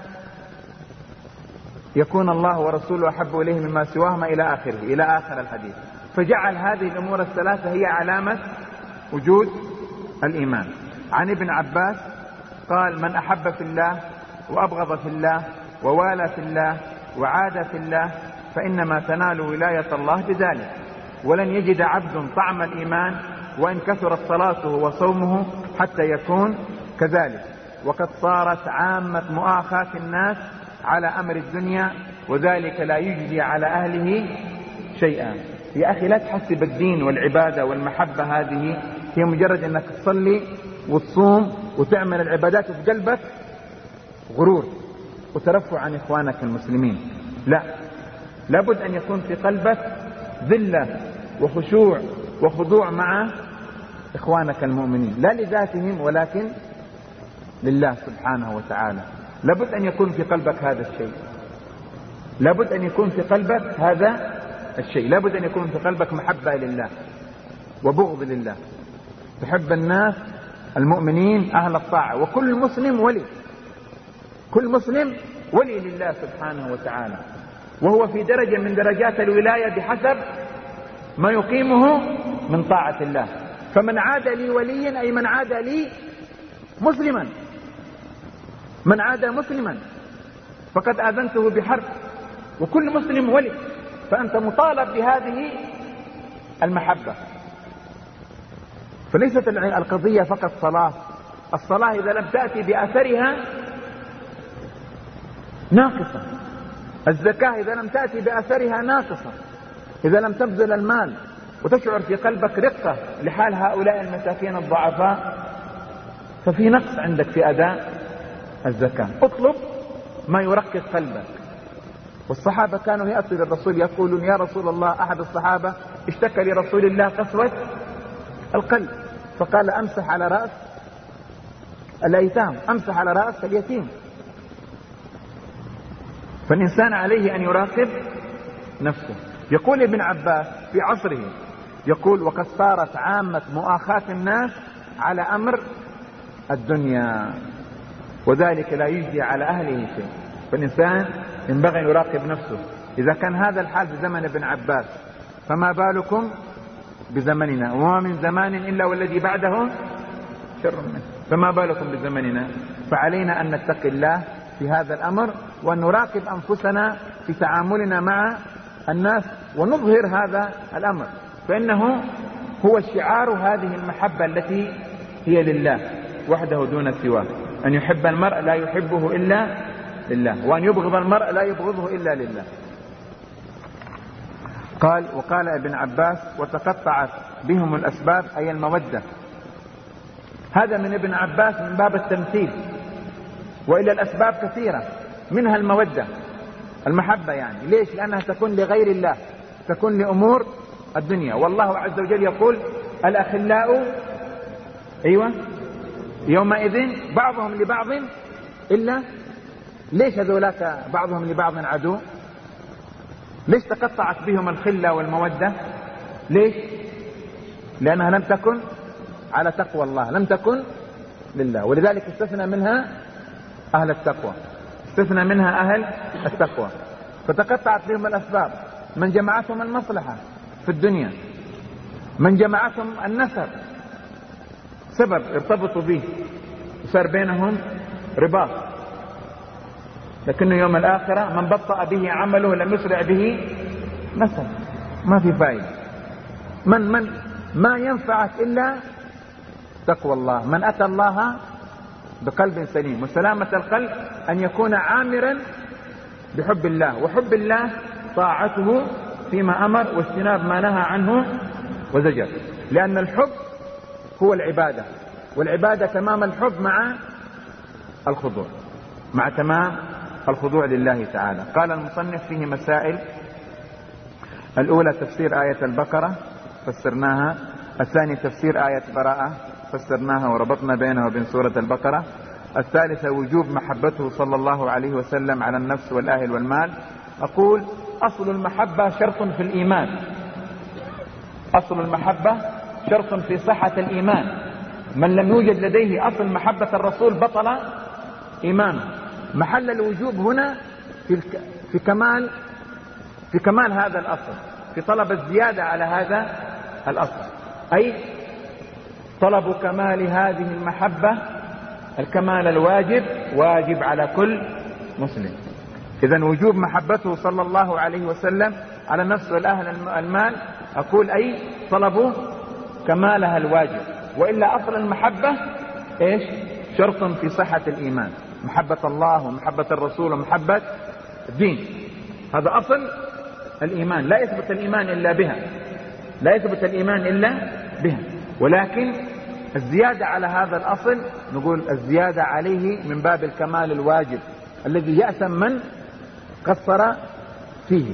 يكون الله ورسوله أحب إليه مما سواهما إلى آخره، إلى آخر الحديث. فجعل هذه الأمور الثلاثة هي علامة وجود الإيمان. عن ابن عباس قال من أحب في الله وأبغض في الله ووالى في الله وعاد في الله فإنما تنال ولاية الله بذلك، ولن يجد عبد طعم الإيمان وإن كثرت صلاته وصومه حتى يكون كذلك. وقد صارت عامة مؤاخاة الناس على أمر الدنيا وذلك لا يجزي على أهله شيئا. يا أخي لا تحسب الدين والعبادة والمحبة هذه هي مجرد أنك تصلي وتصوم وتعمل العبادات في قلبك غرور وترفع عن إخوانك المسلمين. لا، لابد أن يكون في قلبك ذلة وخشوع وخضوع مع إخوانك المؤمنين، لا لذاتهم ولكن لله سبحانه وتعالى. لابد أن يكون في قلبك هذا الشيء، لابد أن يكون في قلبك هذا الشيء، لابد أن يكون في قلبك محبة لله وبغض لله، تحب الناس المؤمنين أهل الطاعة. وكل مسلم ولي، كل مسلم ولي لله سبحانه وتعالى، وهو في درجة من درجات الولاية بحسب ما يقيمه من طاعة الله. فمن عاد لي وليا أي من عاد لي مسلما، من عاد مسلما فقد آذنته بحرب. وكل مسلم ولي، فأنت مطالب بهذه المحبة. فليست القضية فقط صلاة، الصلاة إذا لم تأتي بأثرها ناقصة، الزكاة إذا لم تأتي بأثرها ناقصة، إذا لم تبذل المال وتشعر في قلبك رقة لحال هؤلاء المساكين الضعفاء ففي نقص عندك في أداء الزكاة. اطلب ما يرقق قلبك. والصحابة كانوا يأتوا للرسول يقولون يا رسول الله، أحد الصحابة اشتكى لرسول الله قسوة القلب فقال أمسح على رأس الأيتام، أمسح على رأس اليتيم. فالإنسان عليه أن يراقب نفسه. يقول ابن عباس في عصره، يقول: وقد صارت عامة مؤاخاة الناس على أمر الدنيا، وذلك لا يجزي على أهله شيء. فالإنسان ينبغي أن يراقب نفسه. إذا كان هذا الحال في زمن ابن عباس، فما بالكم بزمننا؟ وما من زمان إلا والذي بعده شر منه، فما بالكم بزمننا؟ فعلينا أن نتقي الله في هذا الأمر، وأن نراقب أنفسنا في تعاملنا مع الناس، ونظهر هذا الأمر، فإنه هو شعار هذه المحبة التي هي لله وحده دون سواه. أن يحب المرء لا يحبه إلا لله، وأن يبغض المرء لا يبغضه إلا لله. وقال ابن عباس: وتقطعت بهم الأسباب، أي المودة. هذا من ابن عباس من باب التمثيل، وإلى الأسباب كثيرة منها المودة، المحبة. يعني ليش؟ لأنها تكون لغير الله، تكون لأمور الدنيا. والله عز وجل يقول: الأخلاء يومئذ بعضهم لبعض إلا. ليش هذولاك بعضهم لبعض عدو؟ ليش تقطعت بهم الخلة والمودة؟ ليش؟ لأنها لم تكن على تقوى الله، لم تكن لله، ولذلك استثنى منها أهل التقوى، استثنى منها أهل التقوى. فتقطعت بهم الأسباب، من جمعتهم المصلحة في الدنيا، من جمعتهم النسب، سبب ارتبطوا به وصار بينهم رباط، لكن يوم الآخرة من بطأ به عمله لم يسرع به نسب. ما في فائدة. من ما ينفعك إلا تقوى الله. من أتى الله بقلب سليم، وسلامة القلب أن يكون عامرا بحب الله، وحب الله طاعته فيما أمر واجتناب ما نهى عنه وزجر، لأن الحب هو العبادة، والعبادة تمام الحب مع الخضوع، مع تمام الخضوع لله تعالى. قال المصنف: فيه مسائل. الأولى تفسير آية البقرة فسرناها، الثاني تفسير آية براءة فسرناها وربطنا بينها وبين سورة البقرة، الثالثة وجوب محبته صلى الله عليه وسلم على النفس والأهل والمال. أقول: أصل المحبة شرط في الإيمان، أصل المحبة شرط في صحة الإيمان. من لم يوجد لديه أصل محبة الرسول بطل إيمانه. محل الوجوب هنا في كمال هذا الأصل، في طلب الزيادة على هذا الأصل، أي طلب كمال هذه المحبة، الكمال الواجب واجب على كل مسلم. إذن وجوب محبته صلى الله عليه وسلم على النفس والأهل المال، أقول أي طلب كمالها الواجب. وإلا أصل المحبة إيش؟ شرط في صحة الإيمان، محبة الله ومحبة الرسول ومحبة الدين، هذا أصل الإيمان. لا يثبت الإيمان إلا بها، لا يثبت الإيمان إلا بها. ولكن الزيادة على هذا الأصل نقول الزيادة عليه من باب الكمال الواجب الذي يأثم من قصر فيه.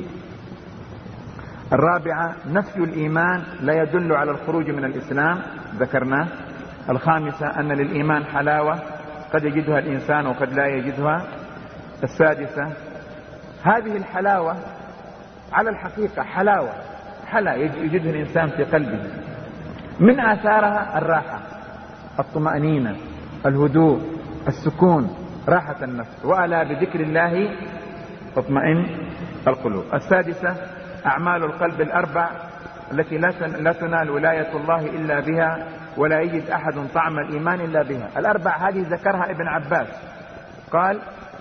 الرابعة نفي الإيمان لا يدل على الخروج من الإسلام، ذكرناه. الخامسة أن للإيمان حلاوة قد يجدها الإنسان وقد لا يجدها. السادسة هذه الحلاوة على الحقيقة حلاوة، يجدها الإنسان في قلبه، من آثارها الراحة، الطمأنينة، الهدوء، السكون، راحة النفس. وألا بذكر الله تطمئن القلوب. السادسة أعمال القلب الأربع التي لا تنال ولاية الله إلا بها، ولا يجد أحد طعم الإيمان إلا بها. الأربع هذه ذكرها ابن عباس، قال: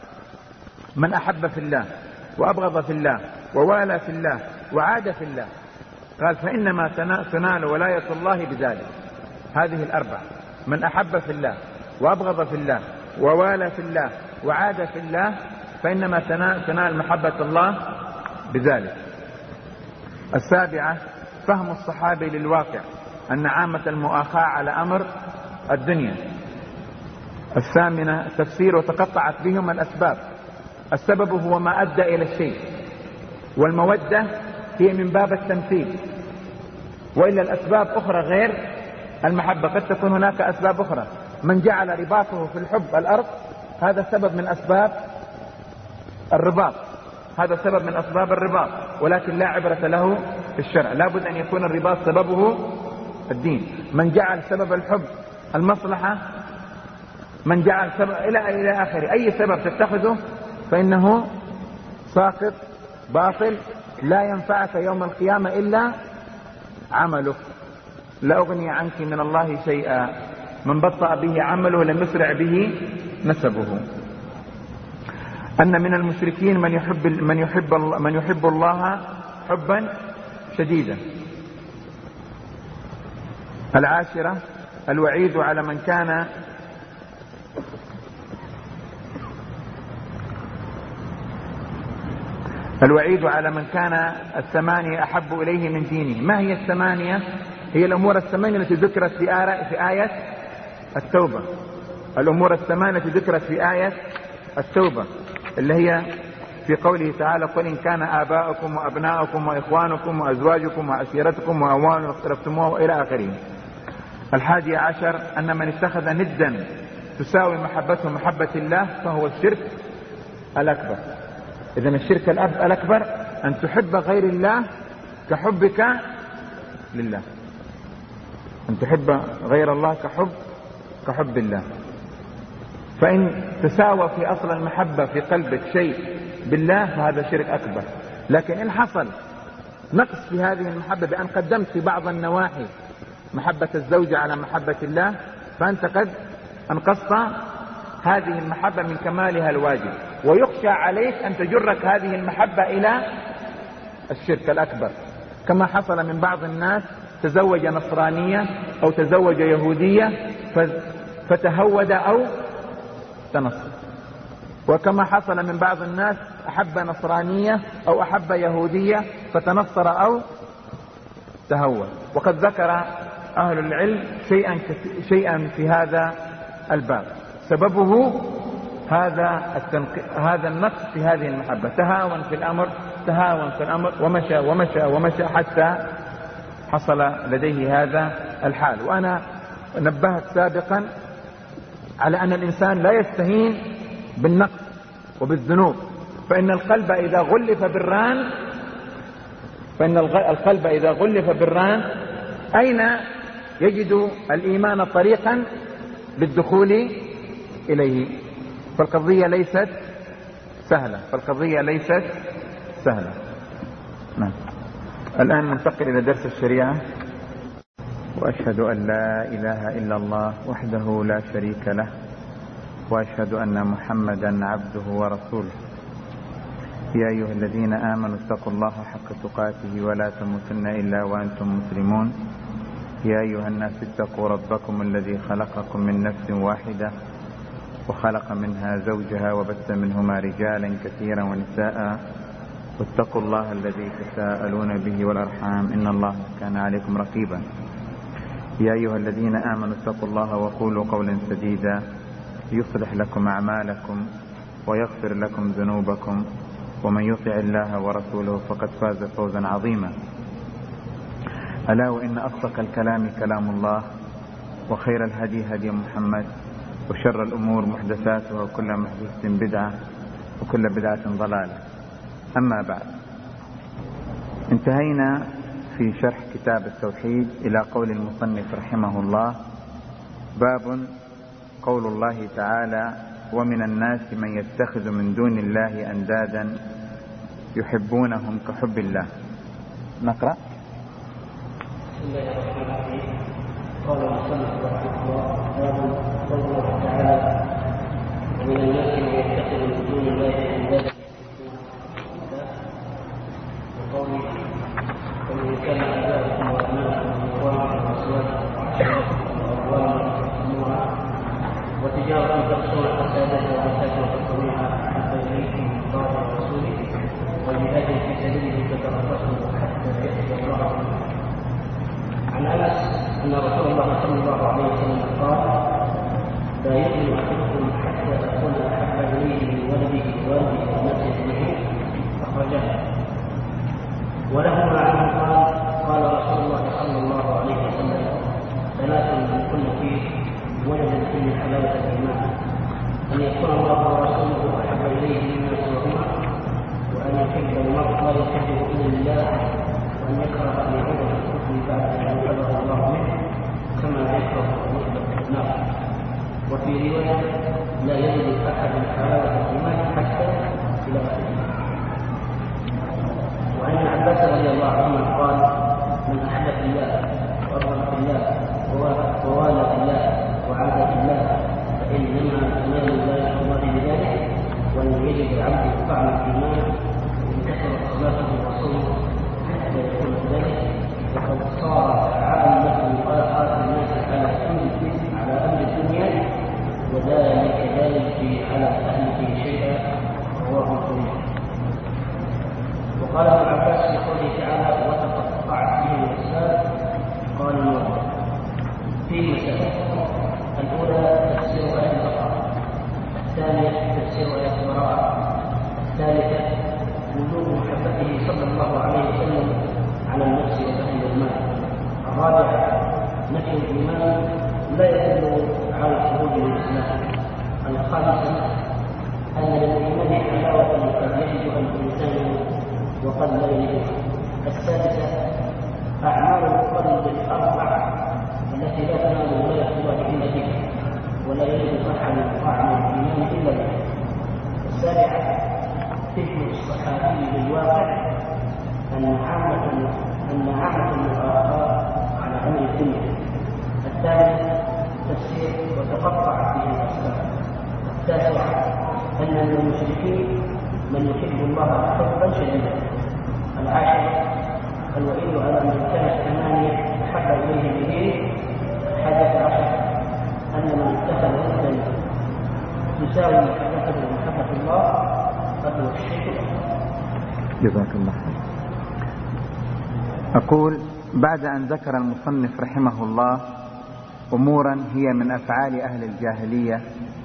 من أحب في الله وأبغض في الله ووالى في الله وعاد في الله، قال: فإنما تنال ولاية الله بذلك. هذه الأربع: من أحب في الله وأبغض في الله ووالى في الله وعاد في الله، فإنما تنال محبة الله بذلك. السابعة فهم الصحابة للواقع، أن عامة المؤاخاة على أمر الدنيا. الثامنة تفسير وتقطعت بهم الأسباب، السبب هو ما أدى إلى الشيء، والمودة هي من باب التمثيل، وإلا الأسباب أخرى غير المحبة. قد تكون هناك أسباب أخرى. من جعل رباطه في الحب الأرض، هذا سبب من أسباب الرباط، هذا سبب من أسباب الرباط، ولكن لا عبرة له في الشرع. لا بد أن يكون الرباط سببه الدين. من جعل سبب الحب المصلحة، من جعل سبب إلى آخره، أي سبب تتخذه فإنه ساقط باطل، لا ينفعك يوم القيامة إلا عملك. لا أغني عنك من الله شيئا، من بطأ به عمله لم يسرع به نسبه. أن من المشركين من يحب الله حبا شديدا. العاشرة الوعيد على من كان الثمانية أحب إليه من دينه. ما هي الثمانية؟ هي الأمور الثمانية التي ذكرت في آية التوبة. الأمور الثمانية التي ذكرت في آية التوبة اللي هي في قوله تعالى: قل إن كان آباؤكم وأبناؤكم وإخوانكم وأزواجكم وعشيرتكم وأموال اقترفتموها وإلى آخره. 11 أن من اتخذ ندا تساوي محبته محبة الله فهو الشرك الأكبر. إذن الشرك الأكبر أن تحب غير الله كحبك لله، أن تحب غير الله كحب الله. فإن تساوى في أصل المحبة في قلبك شيء بالله فهذا شرك أكبر. لكن إن حصل نقص في هذه المحبة بأن قدمت في بعض النواحي محبة الزوجة على محبة الله، فأنت قد أنقصت هذه المحبة من كمالها الواجب، ويخشى عليك أن تجرك هذه المحبة إلى الشرك الأكبر، كما حصل من بعض الناس تزوج نصرانية أو تزوج يهودية فتهود أو تنصر، وكما حصل من بعض الناس أحب نصرانية أو أحب يهودية فتنصر أو تهود. وقد ذكر أهل العلم شيئا في هذا الباب سببه هذا النقص في هذه المحبة. تهاون في الأمر ومشى حتى حصل لديه هذا الحال. وأنا نبهت سابقا على أن الإنسان لا يستهين بالنقص وبالذنوب، فإن القلب إذا غلف بالران أين يجد الإيمان طريقا للدخول إليه؟ فالقضية ليست سهلة. نعم. الآن ننتقل إلى درس الشريعة. وأشهد أن لا إله إلا الله وحده لا شريك له، وأشهد أن محمدا عبده ورسوله. يا أيها الذين آمنوا اتقوا الله حق تقاته ولا تموتن إلا وأنتم مسلمون. يا أيها الناس اتقوا ربكم الذي خلقكم من نفس واحدة وخلق منها زوجها وبث منهما رجالا كثيرا ونساء، واتقوا الله الذي تساءلون به والأرحام إن الله كان عليكم رقيبا. يا أيها الذين آمنوا اتقوا الله وقولوا قولا سديدا يصلح لكم أعمالكم ويغفر لكم ذنوبكم، ومن يطع الله ورسوله فقد فاز فوزا عظيما. ألا وإن أصدق الكلام كلام الله، وخير الهدي هدي محمد، وشر الأمور محدثاتها وكل محدثة بدعة وكل بدعة ضلالة. أما بعد، انتهينا في شرح كتاب التوحيد إلى قول المصنف رحمه الله: باب قول الله تعالى: ومن الناس من يتخذ من دون الله أندادا يحبونهم كحب الله. نقرأ. بسم الله الرحمن الرحيم. قال المصنف رحمه الله: باب قول الله تعالى: ومن الناس من يتخذ من دون الله أندادا وقوله: ومن كان آباؤكم وأبناؤكم وإخوانكم وأزواجكم وعشيرتكم وأموال اقترفتموها وتجارة تخشون كسادها ومساكن ترضونها أحب إليكم من الله ورسوله وجهاد في سبيله فتربصوا حتى يأتي الله بأمره. عن أنس أن رسول الله صلى الله عليه وسلم قال: لا يؤمن أحدكم حتى أكون أحب إليه من ولده ووالده والناس أجمعين. أخرجه. ولهما عنه قال: قال يحبه إلا لله وأن يكره أن يعود في الكفر بعد أن يبلغ الله منه كما يكره أن يحبط في النار. وفي رواية لا يجد أحد حلاوة الإيمان حتى إلى آخره. وعن ابن عباس رضي الله عنه قال: من أحب في الله وأبغض في الله ووالى في الله وعاد في الله فإنما تنال ولاية الله بذلك. وأن يجد العبد طعم الإيمان إن كثرت صلاته وصومه حتى يكون ذلك وقد صار عامة مؤاخاة الناس على أمر الدنيا وذلك لا يجري على أهله شيئا. رواه مسلم. وقال ابن عباس في قوله تعالى: وتقطعت به الأسباب. قال النووي في مسائل: الأولى تفسير آية البقرة، الثانية تفسير آية البراءة، الثالثة وجوب محبته صلى الله عليه وسلم على النفس وأهل المال، الرابعة نفي الإيمان لا يدل على الخروج من الإسلام، الخامسة أن للإيمان حلاوة قد يجد الإنسان وقد لا يجدها، السادسة أعمال القلب الأربع التي لا تنال ولاية الله إلا بها ولا يجد أحد طعم الإيمان إلا بها، السابعة فهم الصحابي بالواقع أن عامة المؤاخاة على أمر الدنيا، الثالث تفسير وتقطع به الأسباب، التاسعة أن من المشركين من يحب الله حبا شديدا، العاشرة الوعيد على من كانت ثمانية أحب إليه بدينه، 11 أن من اتخذ ولدا تساوي محبته ومحبة الله فهو الشرك. جزاك الله خير. أقول: بعد أن ذكر المصنف رحمه الله أمورا هي من أفعال أهل الجاهلية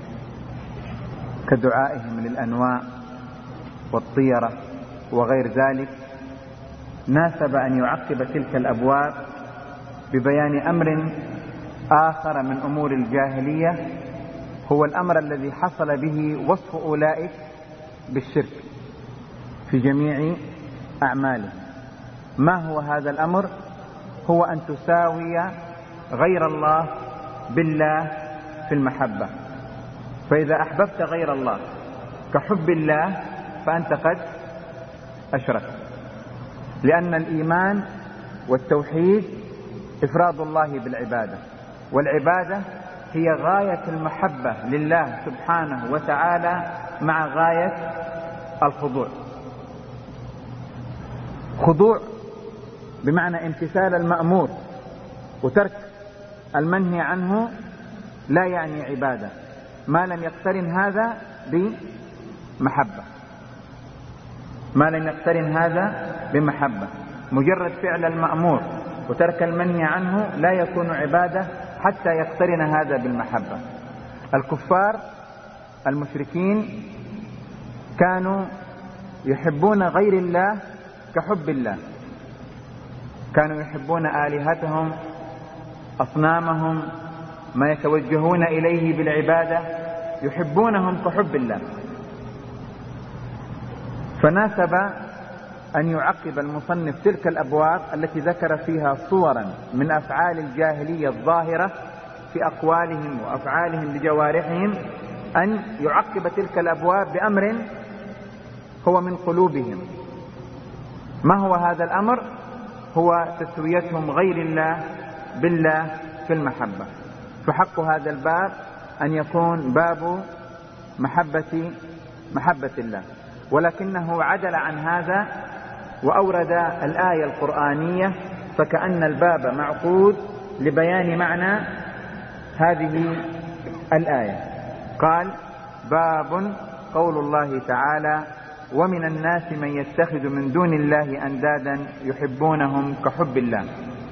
كدعائهم للأنواع والطيرة وغير ذلك، ناسب أن يعقب تلك الأبواب ببيان أمر آخر من أمور الجاهلية، هو الأمر الذي حصل به وصف أولئك بالشرك في جميع أعمالهم. ما هو هذا الأمر؟ هو أن تساوي غير الله بالله في المحبة. فإذا أحببت غير الله كحب الله فأنت قد أشركت، لأن الإيمان والتوحيد إفراد الله بالعبادة، والعبادة هي غاية المحبة لله سبحانه وتعالى مع غاية الخضوع. خضوع بمعنى امتثال المأمور وترك المنهي عنه لا يعني عبادة ما لم يقترن هذا بمحبة، ما لم يقترن هذا بمحبة. مجرد فعل المأمور وترك المنهي عنه لا يكون عبادة حتى يقترن هذا بالمحبة. الكفار المشركين كانوا يحبون غير الله كحب الله، كانوا يحبون آلهتهم، أصنامهم، ما يتوجهون إليه بالعبادة، يحبونهم كحب الله. فناسب أن يعقب المصنف تلك الأبواب التي ذكر فيها صورا من أفعال الجاهلية الظاهرة في أقوالهم وأفعالهم بجوارحهم، أن يعقب تلك الأبواب بأمر هو من قلوبهم. ما هو هذا الأمر؟ هو تسويتهم غير الله بالله في المحبة. فحق هذا الباب أن يكون باب محبة الله، ولكنه عدل عن هذا وأورد الآية القرآنية، فكأن الباب معقود لبيان معنى هذه الآية. قال: باب قول الله تعالى: ومن الناس من يتخذ من دون الله أندادا يحبونهم كحب الله.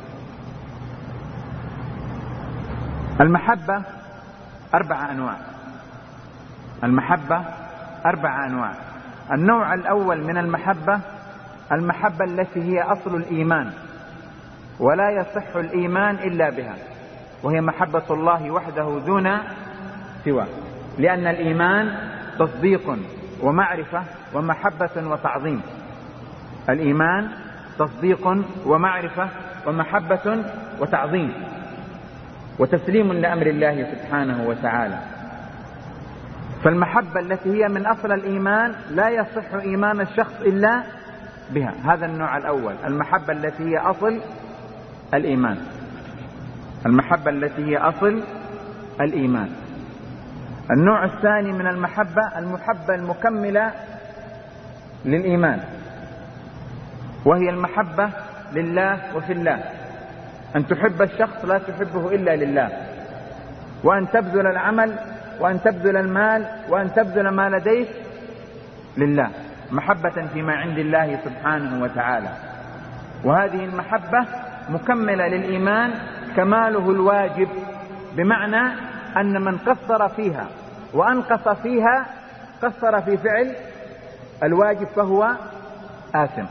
المحبة 4 أنواع. المحبة 4 أنواع. النوع الأول من المحبة التي هي أصل الإيمان ولا يصح الإيمان إلا بها، وهي محبة الله وحده دون سواه، لأن الإيمان تصديق ومعرفة ومحبة وتعظيم. الإيمان تصديق ومعرفة ومحبة وتعظيم وتسليم لأمر الله سبحانه وتعالى. فالمحبة التي هي من أصل الإيمان لا يصح إيمان الشخص إلا بها. هذا النوع الأول، المحبة التي هي أصل الإيمان، المحبة التي هي أصل الإيمان. النوع الثاني من المحبة المكملة للإيمان، وهي المحبة لله وفي الله، أن تحب الشخص لا تحبه إلا لله، وأن تبذل العمل وأن تبذل المال وأن تبذل ما لديك لله، محبة فيما عند الله سبحانه وتعالى. وهذه المحبة مكملة للإيمان كماله الواجب، بمعنى أن من قصر فيها وأنقص فيها، قصر في فعل الواجب فهو آثم،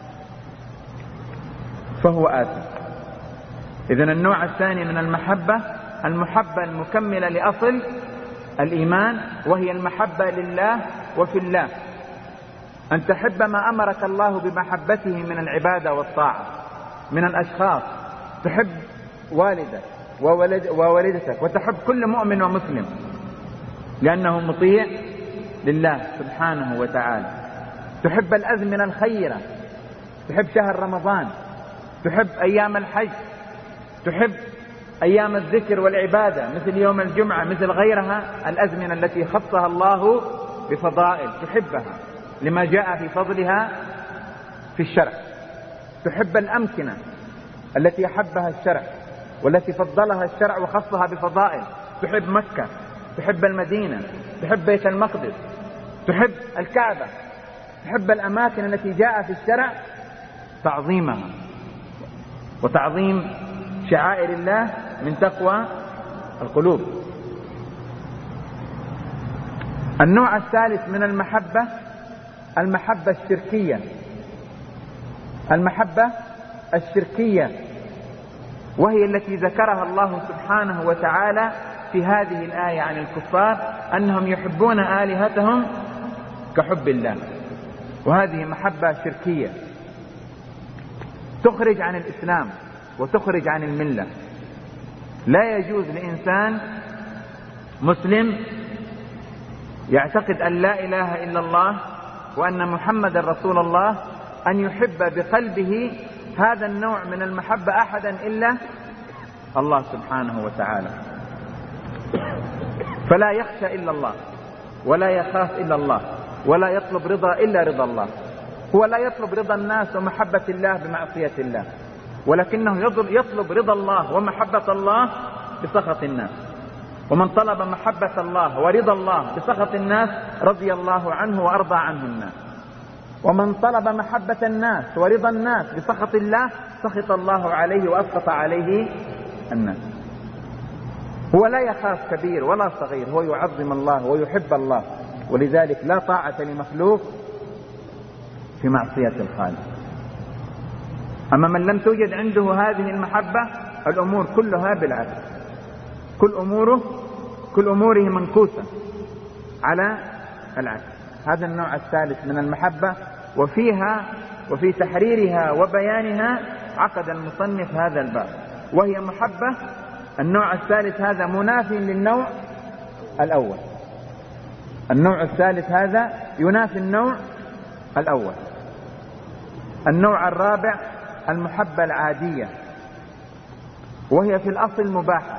فهو آثم. إذن النوع الثاني من المحبة المكملة لأصل الإيمان، وهي المحبة لله وفي الله، أن تحب ما أمرك الله بمحبته من العبادة والطاعة من الأشخاص، تحب والدك ووالدتك وتحب كل مؤمن ومسلم لأنه مطيع لله سبحانه وتعالى، تحب الأزمنة الخيرة، تحب شهر رمضان، تحب أيام الحج، تحب أيام الذكر والعبادة مثل يوم الجمعة، مثل غيرها الأزمنة التي خصها الله بفضائل، تحبها لما جاء في فضلها في الشرع، تحب الأمكنة التي أحبها الشرع والتي فضلها الشرع وخصها بفضائل، تحب مكة، تحب المدينة، تحب بيت المقدس، تحب الكعبة، تحب الأماكن التي جاء في الشرع تعظيمها وتعظيم شعائر الله من تقوى القلوب. النوع الثالث من المحبة الشركية، المحبة الشركية، وهي التي ذكرها الله سبحانه وتعالى في هذه الآية عن الكفار أنهم يحبون آلهتهم كحب الله. وهذه محبة شركية تخرج عن الإسلام وتخرج عن الملة. لا يجوز لإنسان مسلم يعتقد أن لا إله إلا الله وأن محمد رسول الله أن يحب بقلبه هذا النوع من المحبة أحدا إلا الله سبحانه وتعالى، فلا يخشى إلا الله ولا يخاف إلا الله ولا يطلب رضا إلا رضا الله. هو لا يطلب رضا الناس ومحبة الله بمعصية الله، ولكنه يطلب رضا الله ومحبة الله بسخط الناس. ومن طلب محبة الله ورضا الله بسخط الناس رضي الله عنه وأرضى عنه الناس. ومن طلب محبة الناس ورضا الناس بسخط الله سخط الله عليه وأسخط عليه الناس. هو لا يخاف كبير ولا صغير، هو يعظم الله ويحب الله، ولذلك لا طاعة لمخلوق في معصية الخالق. أما من لم توجد عنده هذه المحبة الأمور كلها بالعكس، كل أموره منكوسة على العكس. هذا النوع الثالث من المحبة، وفي تحريرها وبيانها عقد المصنف هذا الباب، وهي محبة النوع الثالث هذا منافي للنوع الأول. النوع الثالث هذا ينافي النوع الأول. النوع الرابع المحبة العادية، وهي في الأصل مباحة،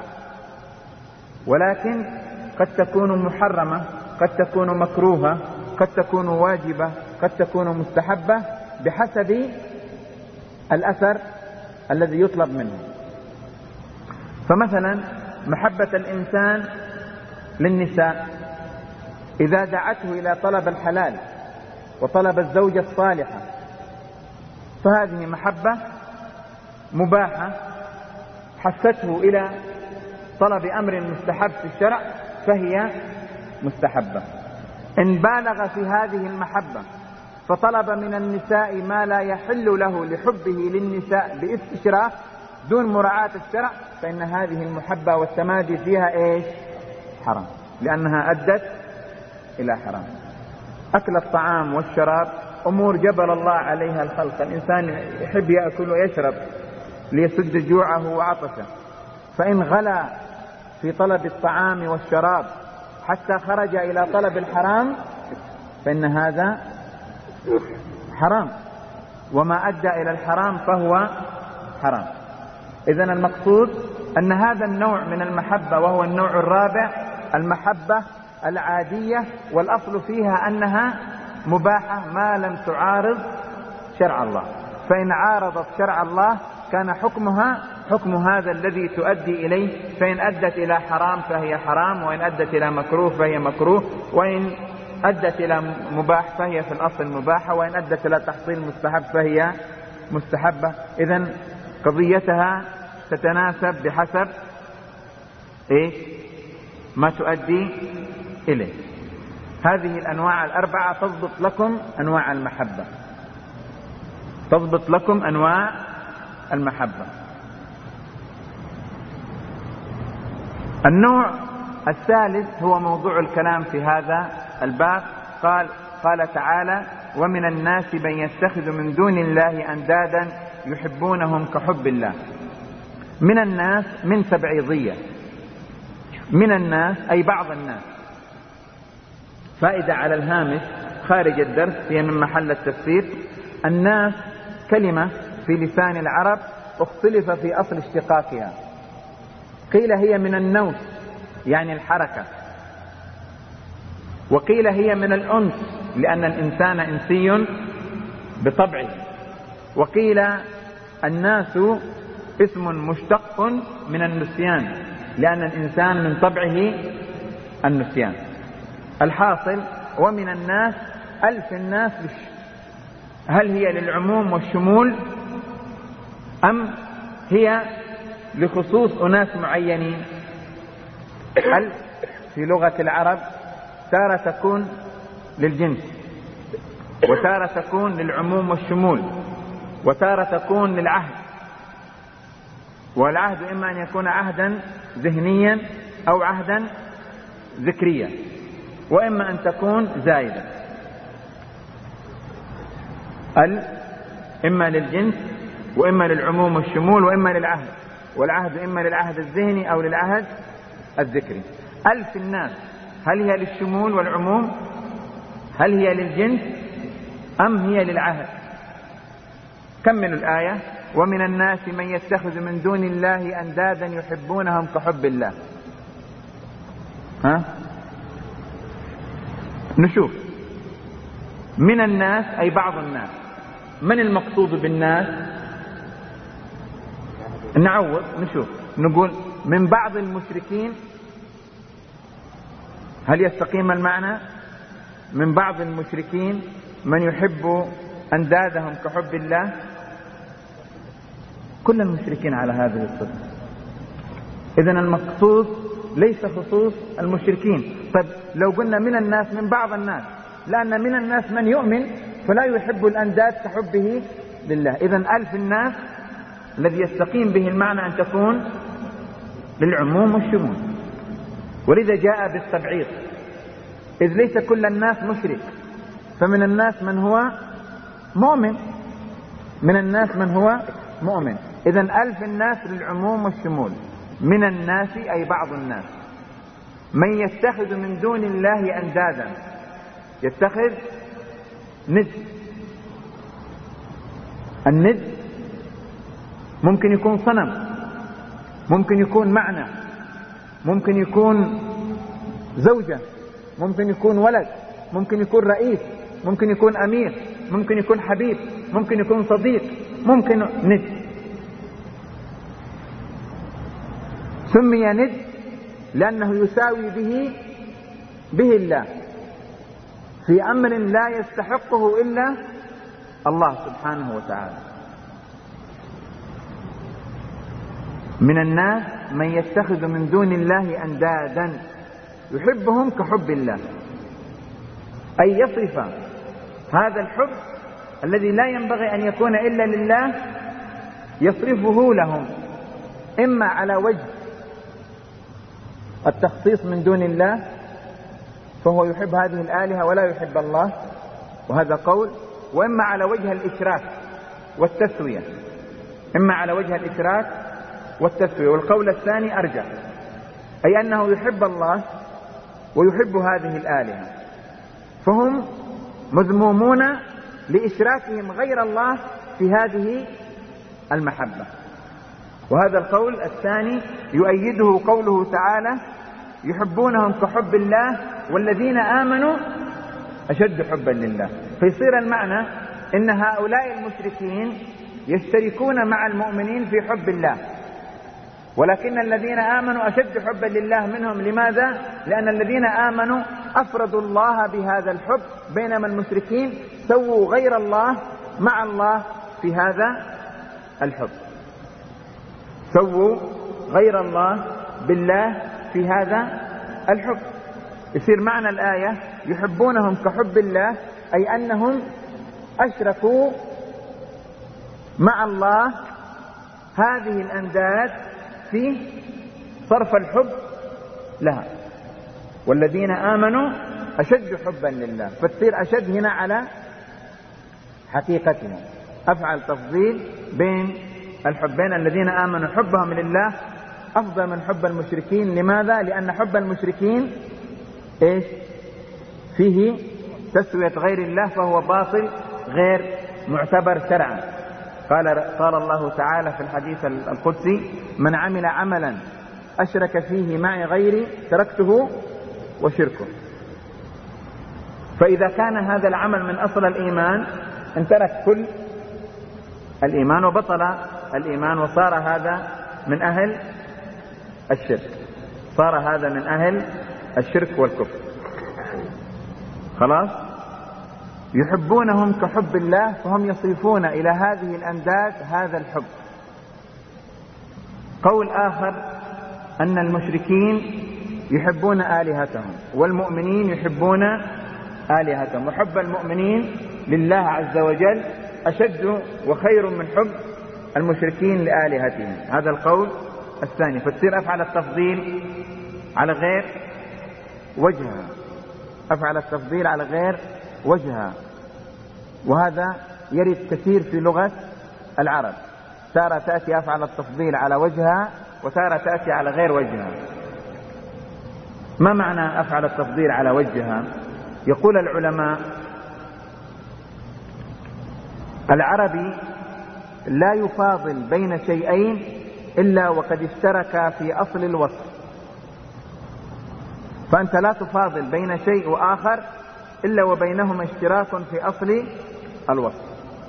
ولكن قد تكون محرمة، قد تكون مكروهة، قد تكون واجبة، قد تكون مستحبة بحسب الأثر الذي يطلب منه. فمثلا محبة الإنسان للنساء إذا دعته إلى طلب الحلال وطلب الزوجة الصالحة فهذه محبة مباحة، حثته إلى طلب أمر مستحب في الشرع فهي مستحبة. إن بالغ في هذه المحبة فطلب من النساء ما لا يحل له لحبه للنساء باستشراف دون مراعاة الشرع فإن هذه المحبة والتمادي فيها حرام، لأنها أدت إلى حرام. أكل الطعام والشراب أمور جبل الله عليها الخلق. الإنسان يحب يأكل ويشرب ليسد جوعه وعطشه، فإن غلا في طلب الطعام والشراب حتى خرج إلى طلب الحرام فإن هذا حرام، وما أدى إلى الحرام فهو حرام. إذن المقصود أن هذا النوع من المحبة، وهو النوع الرابع، المحبة العادية، والأصل فيها أنها مباحة ما لم تعارض شرع الله. فإن عارضت شرع الله كان حكمها حكم هذا الذي تؤدي إليه، فإن أدت إلى حرام فهي حرام، وإن أدت إلى مكروه فهي مكروه، وإن أدت إلى مباح فهي في الأصل مباحة، وإن أدت إلى تحصيل مستحب فهي مستحبة. إذن قضيتها تتناسب بحسب ما تؤدي إليه. هذه الأنواع الأربعة تضبط لكم أنواع المحبة، تضبط لكم أنواع المحبة. النوع الثالث هو موضوع الكلام في هذا الباب. قال تعالى: ومن الناس من يتخذ من دون الله أندادا يحبونهم كحب الله. من الناس من تبعيضية، من الناس أي بعض الناس. فائدة على الهامش خارج الدرس، هي من محل التفسير. الناس كلمة في لسان العرب اختلف في أصل اشتقاقها. قيل هي من النوس يعني الحركة، وقيل هي من الأنس لأن الإنسان إنسي بطبعه، وقيل الناس اسم مشتق من النسيان لأن الإنسان من طبعه النسيان. الحاصل ومن الناس ألف الناس، هل هي للعموم والشمول أم هي لخصوص أناس معينين؟ ألف في لغة العرب تارة تكون للجنس، وتارة تكون للعموم والشمول، وتارة تكون للعهد. والعهد إما أن يكون عهدا ذهنيا أو عهدا ذكريا، وإما أن تكون زائدة. إما للجنس وإما للعموم والشمول وإما للعهد، والعهد إما للعهد الذهني أو للعهد الذكري. ألف الناس هل هي للشمول والعموم؟ هل هي للجنس أم هي للعهد؟ كملوا الآية: ومن الناس من يتخذ من دون الله أندادا يحبونهم كحب الله. نشوف من الناس أي بعض الناس. من المقصود بالناس؟ نعوض نشوف، نقول من بعض المشركين. هل يستقيم المعنى؟ من بعض المشركين من يحب أندادهم كحب الله. كل المشركين على هذه الصفة. إذن المقصود ليس خصوص المشركين. طيب لو قلنا من الناس من بعض الناس، لأن من الناس من يؤمن فلا يحب الأنداد كحبه لله. إذن ألف الناس الذي يستقيم به المعنى أن تكون للعموم والشمول، ولذا جاء بالتبعيض، إذ ليس كل الناس مشرك، فمن الناس من هو مؤمن، من الناس من هو مؤمن. إذن ألف الناس للعموم والشمول. من الناس أي بعض الناس من يتخذ من دون الله أندادا. يتخذ ند. الند ممكن يكون صنم، ممكن يكون معنى، ممكن يكون زوجة، ممكن يكون ولد، ممكن يكون رئيس، ممكن يكون أمير، ممكن يكون حبيب، ممكن يكون صديق، ممكن ند. سمي ند لأنه يساوي به الله في أمر لا يستحقه إلا الله سبحانه وتعالى. من الناس من يتخذ من دون الله أندادا يحبهم كحب الله، أي يصف هذا الحب الذي لا ينبغي أن يكون إلا لله، يصرفه لهم إما على وجه التخصيص من دون الله، فهو يحب هذه الآلهة ولا يحب الله، وهذا قول، وإما على وجه الإشراك والتسوية، إما على وجه الإشراك والتسوية. والقول الثاني أرجح، أي أنه يحب الله ويحب هذه الآلهة، فهم مذمومون لإشراكهم غير الله في هذه المحبة. وهذا القول الثاني يؤيده قوله تعالى: يحبونهم كحب الله والذين آمنوا أشد حبا لله. فيصير المعنى إن هؤلاء المشركين يشتركون مع المؤمنين في حب الله، ولكن الذين آمنوا أشد حبا لله منهم. لماذا؟ لأن الذين آمنوا أفردوا الله بهذا الحب، بينما المشركين سووا غير الله مع الله في هذا الحب، سووا غير الله بالله في هذا الحب. يصير معنى الآية يحبونهم كحب الله، أي أنهم أشركوا مع الله هذه الأنداد في صرف الحب لها. والذين آمنوا أشد حبا لله، فتصير أشد هنا على حقيقتهم، أفعل تفضيل بين الحبين. الذين آمنوا حبهم لله أفضل من حب المشركين. لماذا؟ لأن حب المشركين إيش؟ فيه تسوية غير الله، فهو باطل غير معتبر شرعا. قال الله تعالى في الحديث القدسي: من عمل عملا أشرك فيه معي غيري تركته وشركه. فإذا كان هذا العمل من أصل الإيمان انترك كل الإيمان وبطل الإيمان، وصار هذا من أهل الشرك، صار هذا من أهل الشرك والكفر. خلاص؟ يحبونهم كحب الله، فهم يصيفون إلى هذه الأنداد هذا الحب. قول آخر أن المشركين يحبون آلهتهم والمؤمنين يحبون آلهتهم، وحب المؤمنين لله عز وجل أشد وخير من حب المشركين لآلهتهم. هذا القول الثاني. فتصير أفعل التفضيل على غير وجهها، أفعل التفضيل على غير وجهها، وهذا يرد كثير في لغة العرب. تارة تأتي أفعل التفضيل على وجهها، وتارة تأتي على غير وجهها. ما معنى أفعل التفضيل على وجهها؟ يقول العلماء: العربي لا يفاضل بين شيئين إلا وقد اشتركا في أصل الوصف، فأنت لا تفاضل بين شيء وآخر إلا وبينهما اشتراك في أصل الوصف.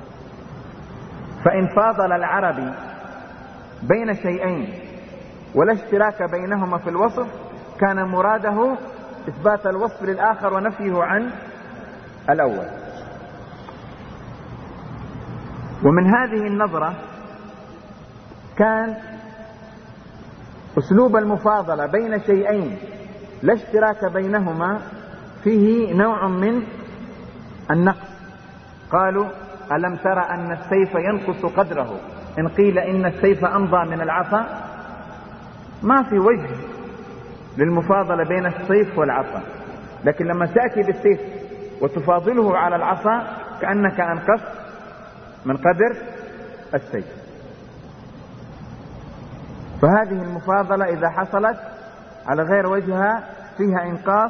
فإن فاضل العربي بين شيئين ولا اشتراك بينهما في الوصف كان مراده إثبات الوصف للآخر ونفيه عن الأول. ومن هذه النظرة كان أسلوب المفاضلة بين شيئين لا اشتراك بينهما فيه نوع من النقص. قالوا: ألم ترى أن السيف ينقص قدره إن قيل إن السيف أمضى من العصا؟ ما في وجه للمفاضلة بين السيف والعصا، لكن لما تأتي بالسيف وتفاضله على العصا كأنك أنقصت من قدر السيف. فهذه المفاضلة إذا حصلت على غير وجهها فيها إنقاص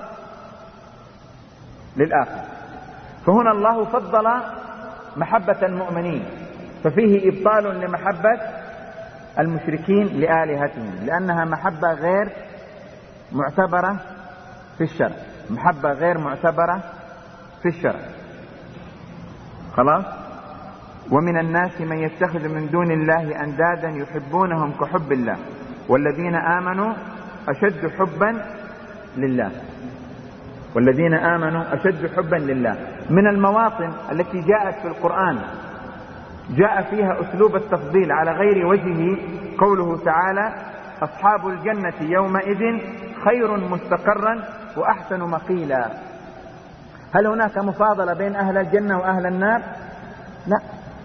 للآخر. فهنا الله فضل محبة المؤمنين، ففيه إبطال لمحبة المشركين لآلهتهم، لأنها محبة غير معتبرة في الشرع، محبة غير معتبرة في الشرع. خلاص؟ ومن الناس من يتخذ من دون الله أندادا يحبونهم كحب الله والذين آمنوا أشد حبا لله، والذين آمنوا أشد حبا لله. من المواطن التي جاءت في القرآن جاء فيها أسلوب التفضيل على غير وجهه قوله تعالى: أصحاب الجنة يومئذ خير مستقرا وأحسن مقيلا. هل هناك مفاضلة بين أهل الجنة وأهل النار؟ لا.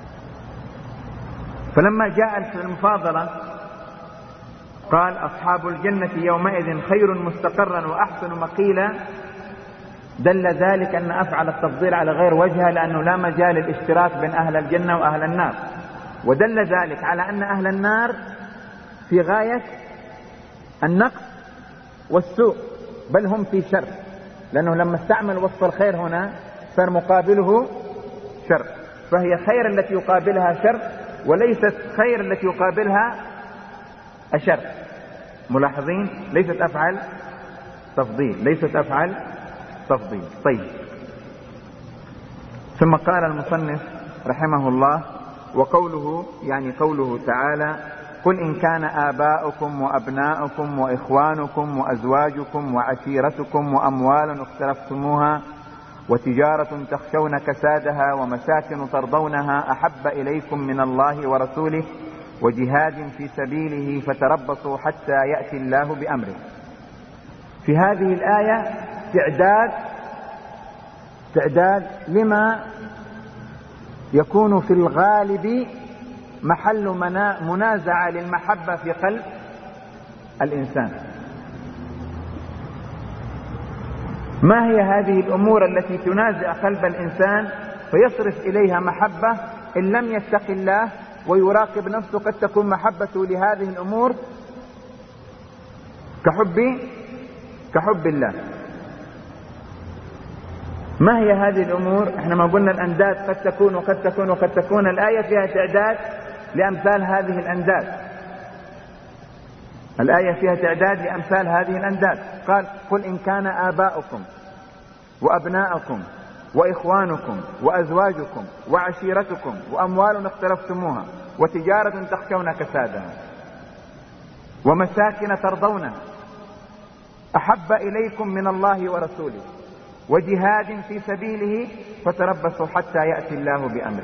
فلما جاءت المفاضلة قال: أصحاب الجنة يومئذ خير مستقرا وأحسن مقيلا، دل ذلك أن أفعل التفضيل على غير وجهها، لأنه لا مجال للاشتراك بين أهل الجنة وأهل النار. ودل ذلك على أن أهل النار في غاية النقص والسوء، بل هم في شر، لأنه لما استعمل وصف الخير هنا صار مقابله شر، فهي خير التي يقابلها شر، وليست خير التي يقابلها أشر. ملاحظين؟ ليست أفعل تفضيل، ليست أفعل تفضيل. طيب، ثم قال المصنف رحمه الله: وقوله، يعني قوله تعالى: قل إن كان آباؤكم وأبناؤكم وإخوانكم وأزواجكم وعشيرتكم وأموال اقترفتموها وتجارة تخشون كسادها ومساكن ترضونها أحب إليكم من الله ورسوله وجهاد في سبيله فتربصوا حتى يأتي الله بأمره. في هذه الآية تعداد لما يكون في الغالب محل منازعة للمحبة في قلب الإنسان. ما هي هذه الأمور التي تنازع قلب الإنسان فيصرف إليها محبة إن لم يتق الله ويراقب نفسه؟ قد تكون محبته لهذه الأمور كحب الله. ما هي هذه الأمور؟ احنا ما قلنا الأنداد قد تكون وقد تكون وقد تكون. الآية فيها تعداد لأمثال هذه الأنداد، الآية فيها تعداد لأمثال هذه الأنداد. قال: قل إن كان آباؤكم وأبناؤكم وإخوانكم وأزواجكم وعشيرتكم وأموال اقترفتموها وتجارة تخشون كسادها ومساكن ترضونها أحب إليكم من الله ورسوله وجهاد في سبيله فتربصوا حتى يأتي الله بأمره.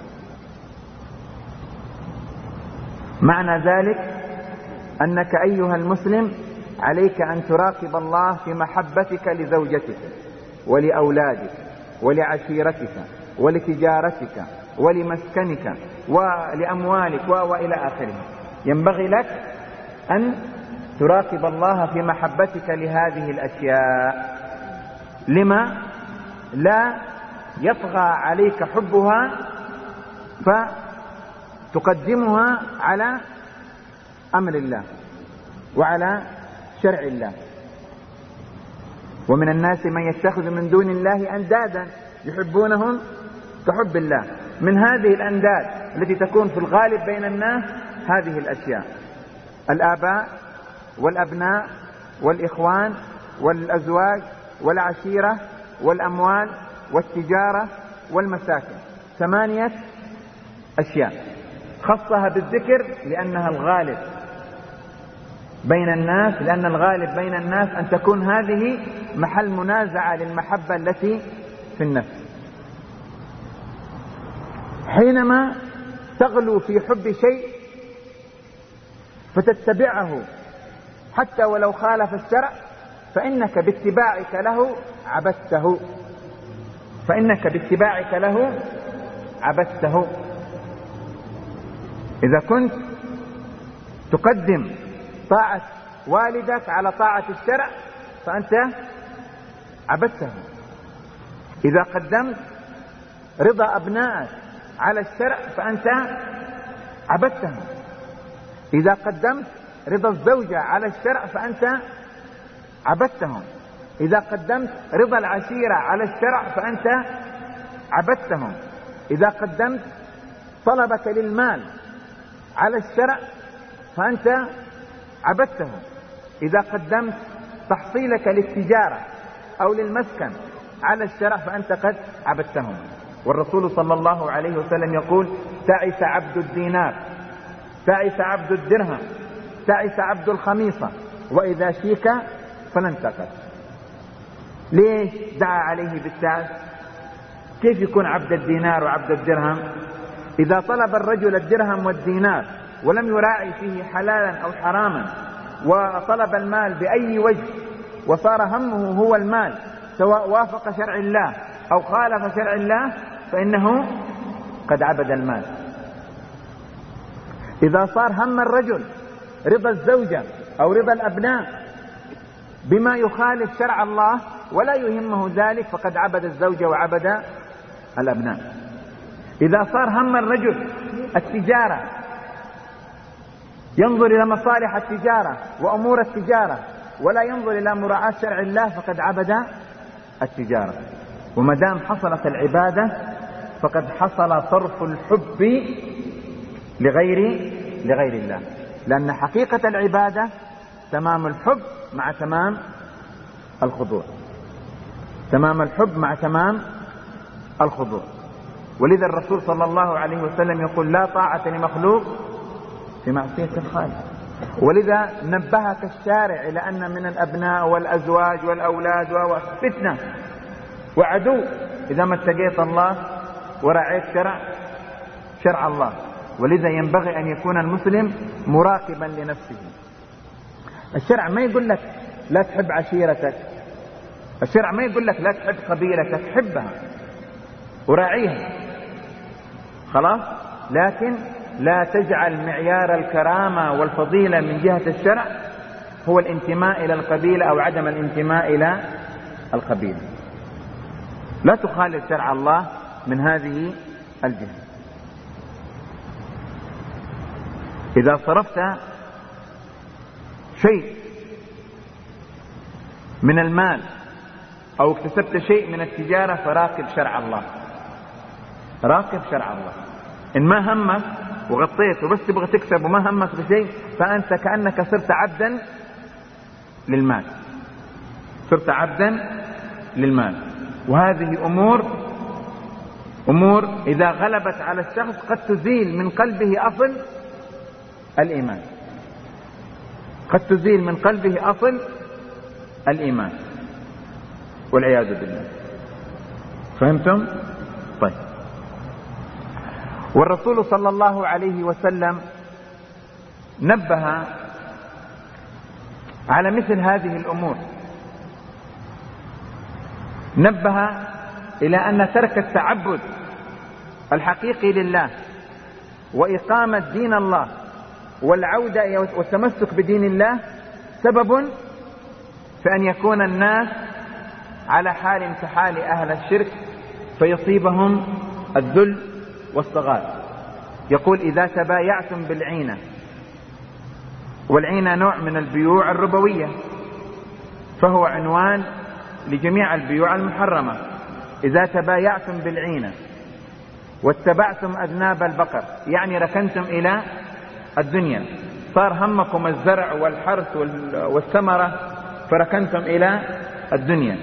معنى ذلك أنك أيها المسلم عليك أن تراقب الله في محبتك لزوجتك ولأولادك ولعشيرتك ولتجارتك ولمسكنك ولأموالك وإلى آخره. ينبغي لك أن تراقب الله في محبتك لهذه الأشياء، لما لا يطغى عليك حبها فتقدمها على أمر الله وعلى شرع الله. ومن الناس من يتخذ من دون الله أندادا يحبونهم كحب الله. من هذه الأنداد التي تكون في الغالب بين الناس هذه الأشياء: الآباء والأبناء والإخوان والأزواج والعشيرة والأموال والتجارة والمساكن. 8 أشياء خصها بالذكر لأنها الغالب بين الناس، لأن الغالب بين الناس أن تكون هذه محل منازعة للمحبة التي في النفس. حينما تغلو في حب شيء فتتبعه حتى ولو خالف الشرع فإنك باتباعك له عبدته، فإنك باتباعك له عبدته. إذا كنت تقدم طاعة والدك على طاعة الشرع فأنت عبدته. إذا قدمت رضا أبنائك على الشرع فأنت عبدته. إذا قدمت رضا الزوجة على الشرع فأنت عبدتهم. إذا قدمت رضا العشيرة على الشرع فأنت عبدتهم. إذا قدمت طلبك للمال على الشرع فأنت عبدتهم. إذا قدمت تحصيلك للتجارة أو للمسكن على الشرع فأنت قد عبدتهم. والرسول صلى الله عليه وسلم يقول: تعس عبد الدينار، تعس عبد الدرهم، تعس عبد الخميصة، وإذا شيك فلن تقل. ليش دعا عليه بالتعس؟ كيف يكون عبد الدينار وعبد الدرهم؟ إذا طلب الرجل الدرهم والدينار ولم يراعي فيه حلالا أو حراما وطلب المال بأي وجه وصار همه هو المال سواء وافق شرع الله أو خالف شرع الله فإنه قد عبد المال. إذا صار هم الرجل رضا الزوجة أو رضا الأبناء بما يخالف شرع الله ولا يهمه ذلك فقد عبد الزوجة وعبد الأبناء. إذا صار هم الرجل التجارة، ينظر إلى مصالح التجارة وأمور التجارة ولا ينظر إلى مراعاة شرع الله فقد عبد التجارة. ومدام حصلت العبادة فقد حصل صرف الحب لغير الله، لأن حقيقة العبادة تمام الحب مع تمام الخضوع، تمام الحب مع تمام الخضوع. ولذا الرسول صلى الله عليه وسلم يقول لا طاعة لمخلوق في معصية الخالق. ولذا نبهك الشارع إلى أن من الأبناء والأزواج والأولاد فتنة وعدو إذا ما اتقيت الله ورعيت شرع الله. ولذا ينبغي أن يكون المسلم مراقبا لنفسه. الشرع ما يقول لك لا تحب عشيرتك، الشرع ما يقول لك لا تحب قبيلتك، حبها وراعيها خلاص، لكن لا تجعل معيار الكرامة والفضيلة من جهة الشرع هو الانتماء إلى القبيلة أو عدم الانتماء إلى القبيلة. لا تخالف شرع الله من هذه الجهة. إذا صرفت شيء من المال أو اكتسبت شيء من التجارة فراقب شرع الله، راقب شرع الله. إن ما همك وغطيت وبس تبغى تكسب وما همك بشيء فأنت كأنك صرت عبدا للمال، صرت عبدا للمال. وهذه أمور إذا غلبت على الشخص قد تزيل من قلبه أصل الإيمان، قد تزيل من قلبه أصل الإيمان والعياذ بالله. فهمتم؟ طيب. والرسول صلى الله عليه وسلم نبه على مثل هذه الأمور، نبه إلى أن ترك التعبد الحقيقي لله وإقامة دين الله والعودة والتمسك بدين الله سبب في أن يكون الناس على حال كحال أهل الشرك فيصيبهم الذل والصغار. يقول إذا تبايعتم بالعينة، والعينة نوع من البيوع الربوية فهو عنوان لجميع البيوع المحرمة. إذا تبايعتم بالعينة واتبعتم أذناب البقر يعني ركنتم إلى الدنيا، صار همكم الزرع والحرث والثمرة فركنتم إلى الدنيا.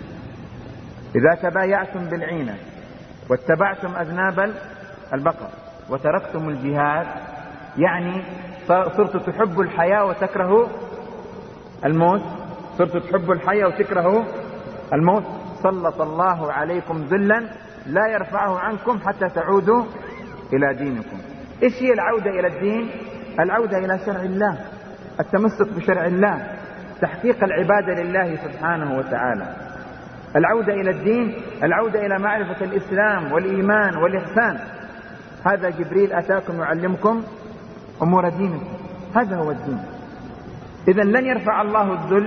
إذا تبايعتم بالعينة واتبعتم أذناب البقر وتركتم الجهاد يعني صرت تحب الحياة وتكره الموت، صرت تحب الحياة وتكره الموت، سلط الله عليكم ذلا لا يرفعه عنكم حتى تعودوا إلى دينكم. إيش هي العودة إلى الدين؟ العودة إلى شرع الله، التمسك بشرع الله، تحقيق العبادة لله سبحانه وتعالى. العودة إلى الدين، العودة إلى معرفة الإسلام والإيمان والإحسان. هذا جبريل أتاكم يعلمكم أمور دينكم، هذا هو الدين. إذن لن يرفع الله الذل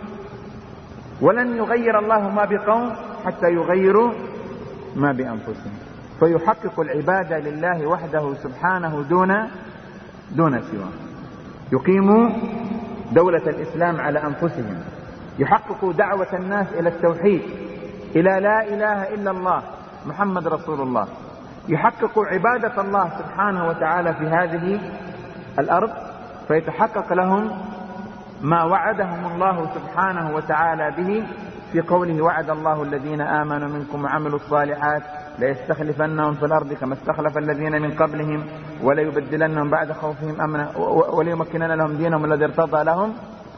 ولن يغير الله ما بقوم حتى يغيروا ما بأنفسهم، فيحقق العبادة لله وحده سبحانه دون سواه. يقيموا دولة الإسلام على أنفسهم، يحققوا دعوة الناس إلى التوحيد، إلى لا إله إلا الله محمد رسول الله، يحققوا عبادة الله سبحانه وتعالى في هذه الأرض فيتحقق لهم ما وعدهم الله سبحانه وتعالى به في قوله وعد الله الذين آمنوا منكم وعملوا الصالحات ليستخلفنهم في الأرض كما استخلف الذين من قبلهم وليبدلنهم بعد خوفهم أمنا وليمكنن لهم دينهم الذي ارتضى لهم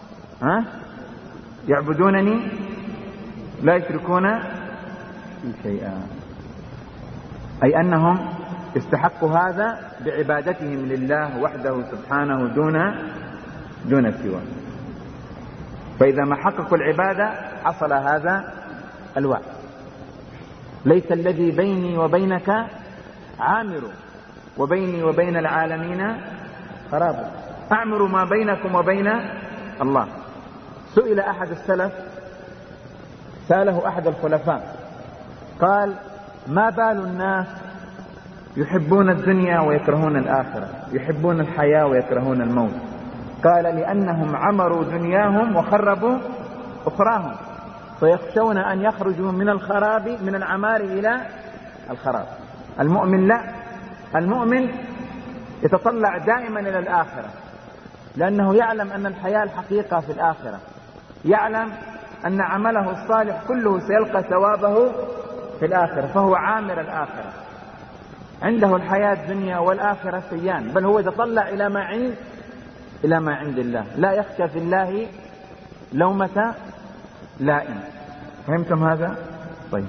يعبدونني لا يشركون بي شيئا، أي أنهم استحقوا هذا بعبادتهم لله وحده سبحانه دون سواه. فإذا ما حققوا العبادة حصل هذا الوعد. ليس الذي بيني وبينك عامر وبيني وبين العالمين قرابة، أعمر ما بينكم وبين الله. سئل أحد السلف سأله أحد الخلفاء قال: ما بال الناس يحبون الدنيا ويكرهون الآخرة، يحبون الحياة ويكرهون الموت؟ قال: لأنهم عمروا دنياهم وخربوا أخراهم، فيخشون أن يخرجوا من الخراب، من العمار إلى الخراب. المؤمن لا، المؤمن يتطلع دائما إلى الآخرة، لأنه يعلم أن الحياة الحقيقة في الآخرة، يعلم أن عمله الصالح كله سيلقى ثوابه في الآخرة، فهو عامر الآخرة، عنده الحياة الدنيا والآخرة سيان، بل هو يتطلع إلى ما عند الله، لا يخشى في الله لومة لائم. فهمتم هذا؟ طيب.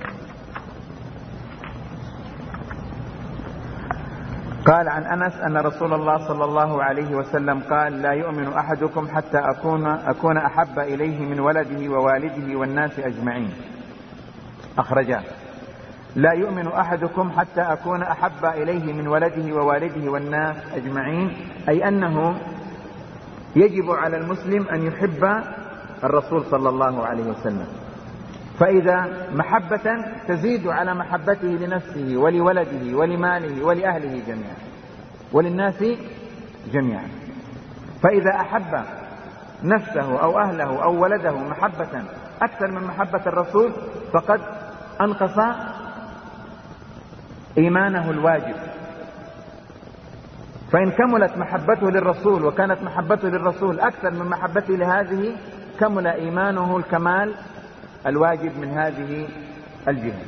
قال عن أنس أن رسول الله صلى الله عليه وسلم قال: لا يؤمن أحدكم حتى أكون أحب إليه من ولده ووالده والناس أجمعين. أخرجاه. لا يؤمن أحدكم حتى أكون أحب إليه من ولده ووالده والناس أجمعين، أي أنه يجب على المسلم أن يحب الرسول صلى الله عليه وسلم، فإذا محبة تزيد على محبته لنفسه ولولده ولماله ولأهله جميعا وللناس جميعا. فإذا أحب نفسه أو أهله أو ولده محبة أكثر من محبة الرسول فقد أنقص إيمانه الواجب. فإن كملت محبته للرسول وكانت محبته للرسول أكثر من محبته لهذه، كمل إيمانه الكمال الواجب من هذه الجهة.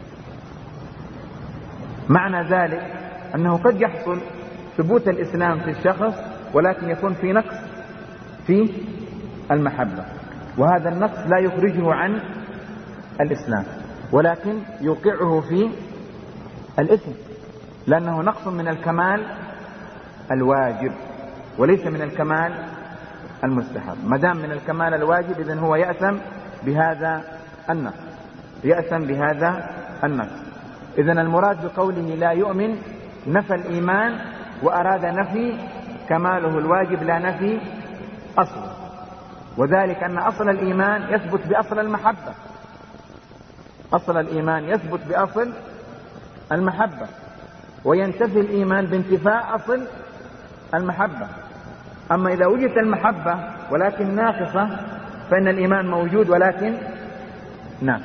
معنى ذلك أنه قد يحصل ثبوت الإسلام في الشخص، ولكن يكون في نقص في المحبة، وهذا النقص لا يخرجه عن الإسلام، ولكن يوقعه في الإثم، لأنه نقص من الكمال الواجب وليس من الكمال المستحب. ما دام من الكمال الواجب إذن هو يأثم بهذا النقص، يأثم بهذا النقص. إذن المراد بقوله لا يؤمن نفى الإيمان، وأراد نفي كماله الواجب لا نفي أصله، وذلك أن أصل الإيمان يثبت بأصل المحبة، أصل الإيمان يثبت بأصل المحبة، وينتفي الإيمان بانتفاء أصل المحبة. أما إذا وجدت المحبة ولكن ناقصة فإن الإيمان موجود ولكن ناقص.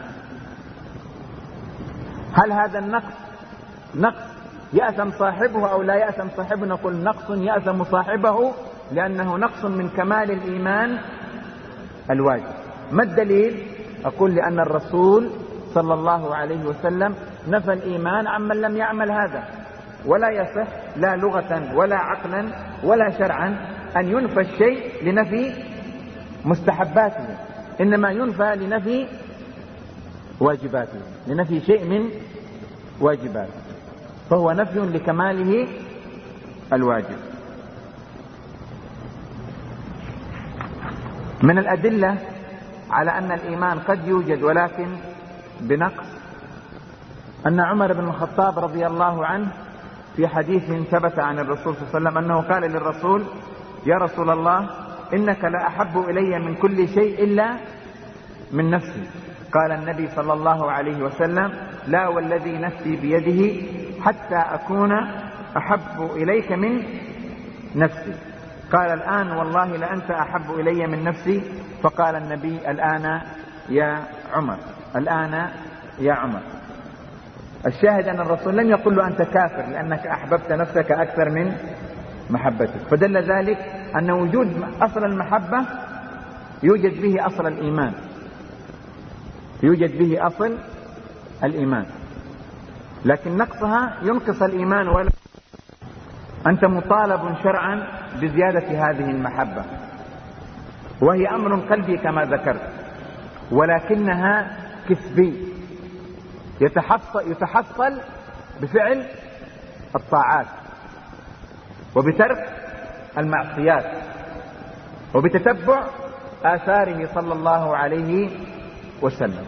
هل هذا النقص نقص يأثم صاحبه أو لا يأثم صاحبه؟ نقول نقص يأثم صاحبه، لأنه نقص من كمال الإيمان الواجب. ما الدليل؟ أقول لأن الرسول صلى الله عليه وسلم نفى الإيمان عمن لم يعمل هذا، ولا يصح لا لغة ولا عقلا ولا شرعا أن ينفى الشيء لنفي مستحباته، إنما ينفى لنفي واجباته، لنفي شيء من واجباته، فهو نفي لكماله الواجب. من الأدلة على أن الإيمان قد يوجد ولكن بنقص أن عمر بن الخطاب رضي الله عنه في حديث ثبت عن الرسول صلى الله عليه وسلم أنه قال للرسول: يا رسول الله إنك لا أحب إلي من كل شيء إلا من نفسي. قال النبي صلى الله عليه وسلم: لا والذي نفسي بيده حتى أكون أحب إليك من نفسي. قال: الآن والله لأنت أحب إلي من نفسي. فقال النبي: الآن يا عمر، الآن يا عمر. الشاهد أن الرسول لم يقل له أنت كافر لأنك أحببت نفسك أكثر من محبتك، فدل ذلك أن وجود أصل المحبة يوجد به أصل الإيمان، يوجد به أصل الإيمان، لكن نقصها ينقص الإيمان. ولا أنت مطالب شرعا بزيادة هذه المحبة، وهي أمر قلبي كما ذكرت، ولكنها كسبي، يتحصل بفعل الطاعات وبترك المعصيات وبتتبع آثاره صلى الله عليه وسلم.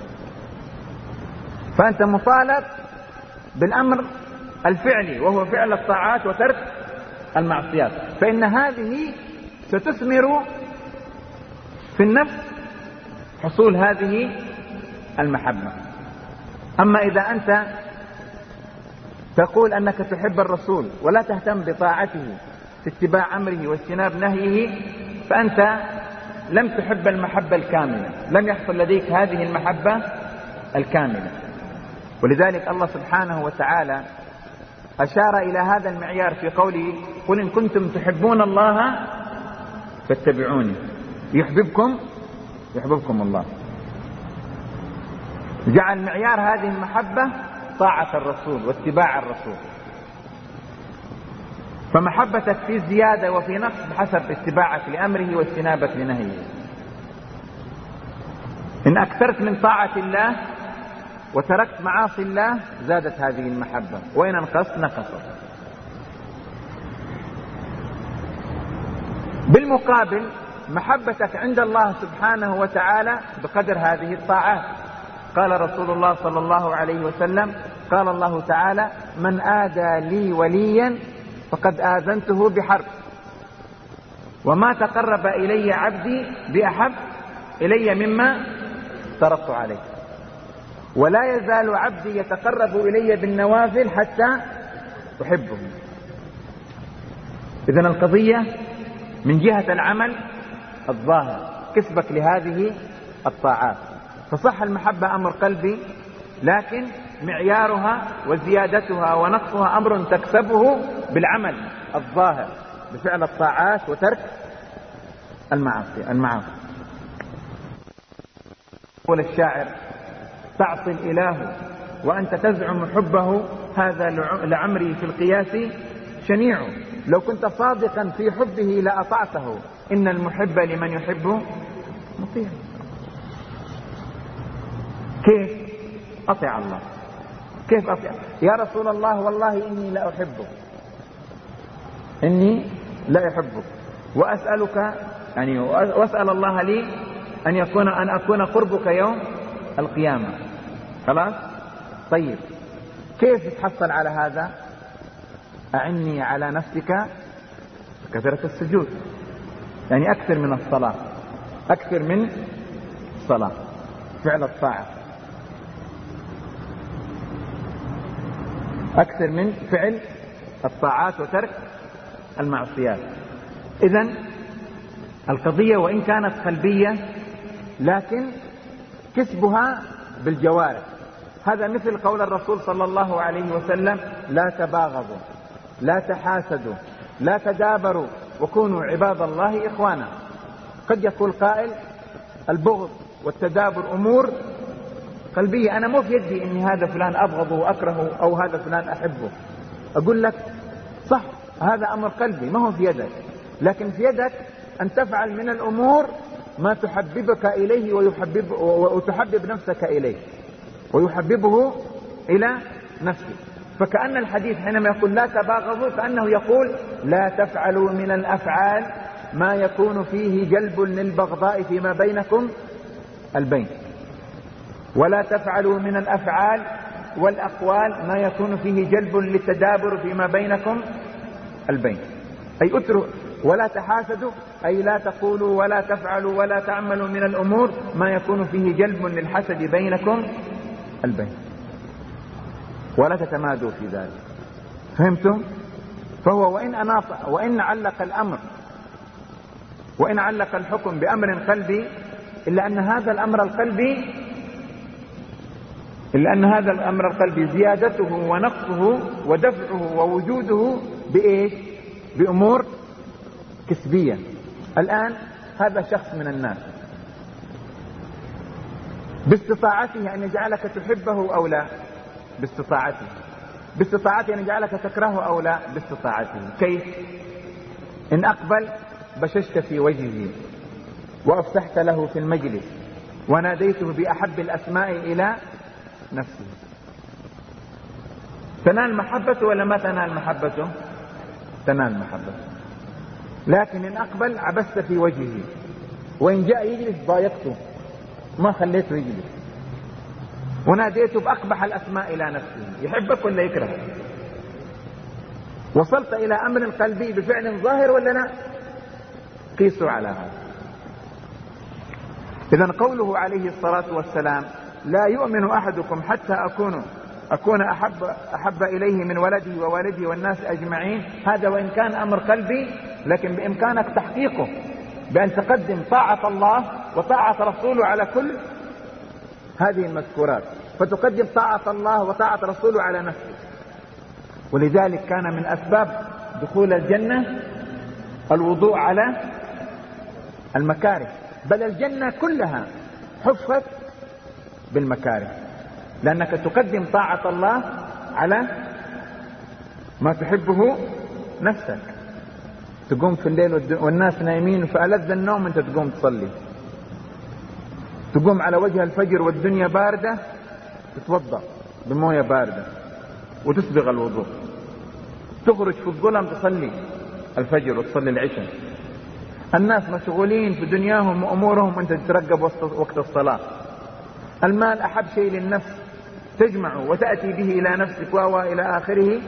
فأنت مطالب بالأمر الفعلي وهو فعل الطاعات وترك المعصيات، فإن هذه ستثمر في النفس حصول هذه المحبة. أما إذا أنت تقول أنك تحب الرسول ولا تهتم بطاعته في اتباع أمره واجتناب نهيه، فأنت لم تحب المحبة الكاملة، لم يحصل لديك هذه المحبة الكاملة. ولذلك الله سبحانه وتعالى أشار إلى هذا المعيار في قوله: قل إن كنتم تحبون الله فاتبعوني يحببكم الله. جعل معيار هذه المحبة طاعة الرسول واتباع الرسول. فمحبتك في زيادة وفي نقص بحسب اتباعك لأمره واجتنابك لنهيه. إن أكثرت من طاعة الله وتركت معاصي الله زادت هذه المحبة، وإن انقصت نقصت. بالمقابل محبتك عند الله سبحانه وتعالى بقدر هذه الطاعات. قال رسول الله صلى الله عليه وسلم: قال الله تعالى: من آدى لي وليا فقد آذنته بحرب، وما تقرب إلي عبدي بأحب إلي مما افترضت عليه، ولا يزال عبدي يتقرب إلي بالنوافل حتى أحبه. إذن القضية من جهة العمل الظاهر، كسبك لهذه الطاعات. فصح المحبة أمر قلبي، لكن معيارها وزيادتها ونقصها أمر تكسبه بالعمل الظاهر بفعل الطاعات وترك المعاصي. يقول الشاعر: تعصي الإله وأنت تزعم حبه، هذا لعمري في القياس شنيع. لو كنت صادقا في حبه لأطعته، إن المحب لمن يحب مطيع. كيف أطيع الله؟ كيف أطيع؟ يا رسول الله والله إني لا أحبك، إني لا أحبك، وأسألك يعني وأسأل الله لي أن أكون قربك يوم القيامة. خلاص؟ طيب كيف تحصل على هذا؟ أعني على نفسك كثرة السجود، يعني أكثر من الصلاة، أكثر من الصلاة، فعل الطاعة، أكثر من فعل الطاعات وترك المعصيات. إذن القضية وإن كانت قلبية لكن كسبها بالجوارح. هذا مثل قول الرسول صلى الله عليه وسلم: لا تباغضوا، لا تحاسدوا، لا تدابروا، وكونوا عباد الله إخوانا. قد يقول قائل: البغض والتدابر أمور قلبية، أنا مو في يدي إني هذا فلان أبغضه وأكرهه أو هذا فلان أحبه. أقول لك صح، هذا أمر قلبي ما هو في يدك، لكن في يدك أن تفعل من الأمور ما تحببك إليه وتحبب نفسك إليه ويحببه إلى نفسك. فكأن الحديث حينما يقول لا تباغضوا كأنه يقول: لا تفعلوا من الأفعال ما يكون فيه جلب للبغضاء فيما بينكم البين، ولا تفعلوا من الأفعال والأقوال ما يكون فيه جلب للتدابر فيما بينكم البين. أي اتروا ولا تحاسدوا، أي لا تقولوا ولا تفعلوا ولا تعملوا من الأمور ما يكون فيه جلب للحسد بينكم البين، ولا تتمادوا في ذلك. فهمتم؟ فهو وإن علق الأمر وإن علق الحكم بأمر قلبي، إلا أن هذا الأمر القلبي زيادته ونقصه ودفعه ووجوده بإيش؟ بأمور كسبية. الآن هذا شخص من الناس باستطاعته أن يجعلك تحبه أو لا، باستطاعته أن يجعلك تكرهه أو لا، باستطاعته. كيف؟ إن أقبل بششت في وجهه وأفسحت له في المجلس وناديته بأحب الأسماء إلى نفسه، تنال محبته ولا ما تنال محبته؟ تنال محبته. لكن إن أقبل عبست في وجهه، وإن جاء يجلس ضايقته ما خليته يجلس، وناديته بأقبح الأسماء إلى نفسه. يحبك ولا يكرهك؟ وصلت إلى أمر قلبي بفعل ظاهر ولا لا؟ قيسوا على هذا. إذن قوله عليه الصلاة والسلام: لا يؤمن أحدكم حتى أكون أحب إليه من ولده ووالده والناس أجمعين. هذا وإن كان أمر قلبي، لكن بإمكانك تحقيقه بأن تقدم طاعة الله وطاعة رسوله على كل هذه المذكورات، فتقدم طاعة الله وطاعة رسوله على نفسك. ولذلك كان من أسباب دخول الجنة الوضوء على المكاره، بل الجنة كلها حفت بالمكاره، لأنك تقدم طاعة الله على ما تحبه نفسك. تقوم في الليل والناس نايمين فألذ النوم أنت تقوم تصلي، تقوم على وجه الفجر والدنيا باردة تتوضأ بموية باردة وتسبغ الوضوء، تخرج في الظلم تصلي الفجر وتصلي العشاء. الناس مشغولين في دنياهم وأمورهم وأنت تترقب وقت الصلاة. المال أحب شيء للنفس، تجمعه وتأتي به إلى نفسك إلى آخره.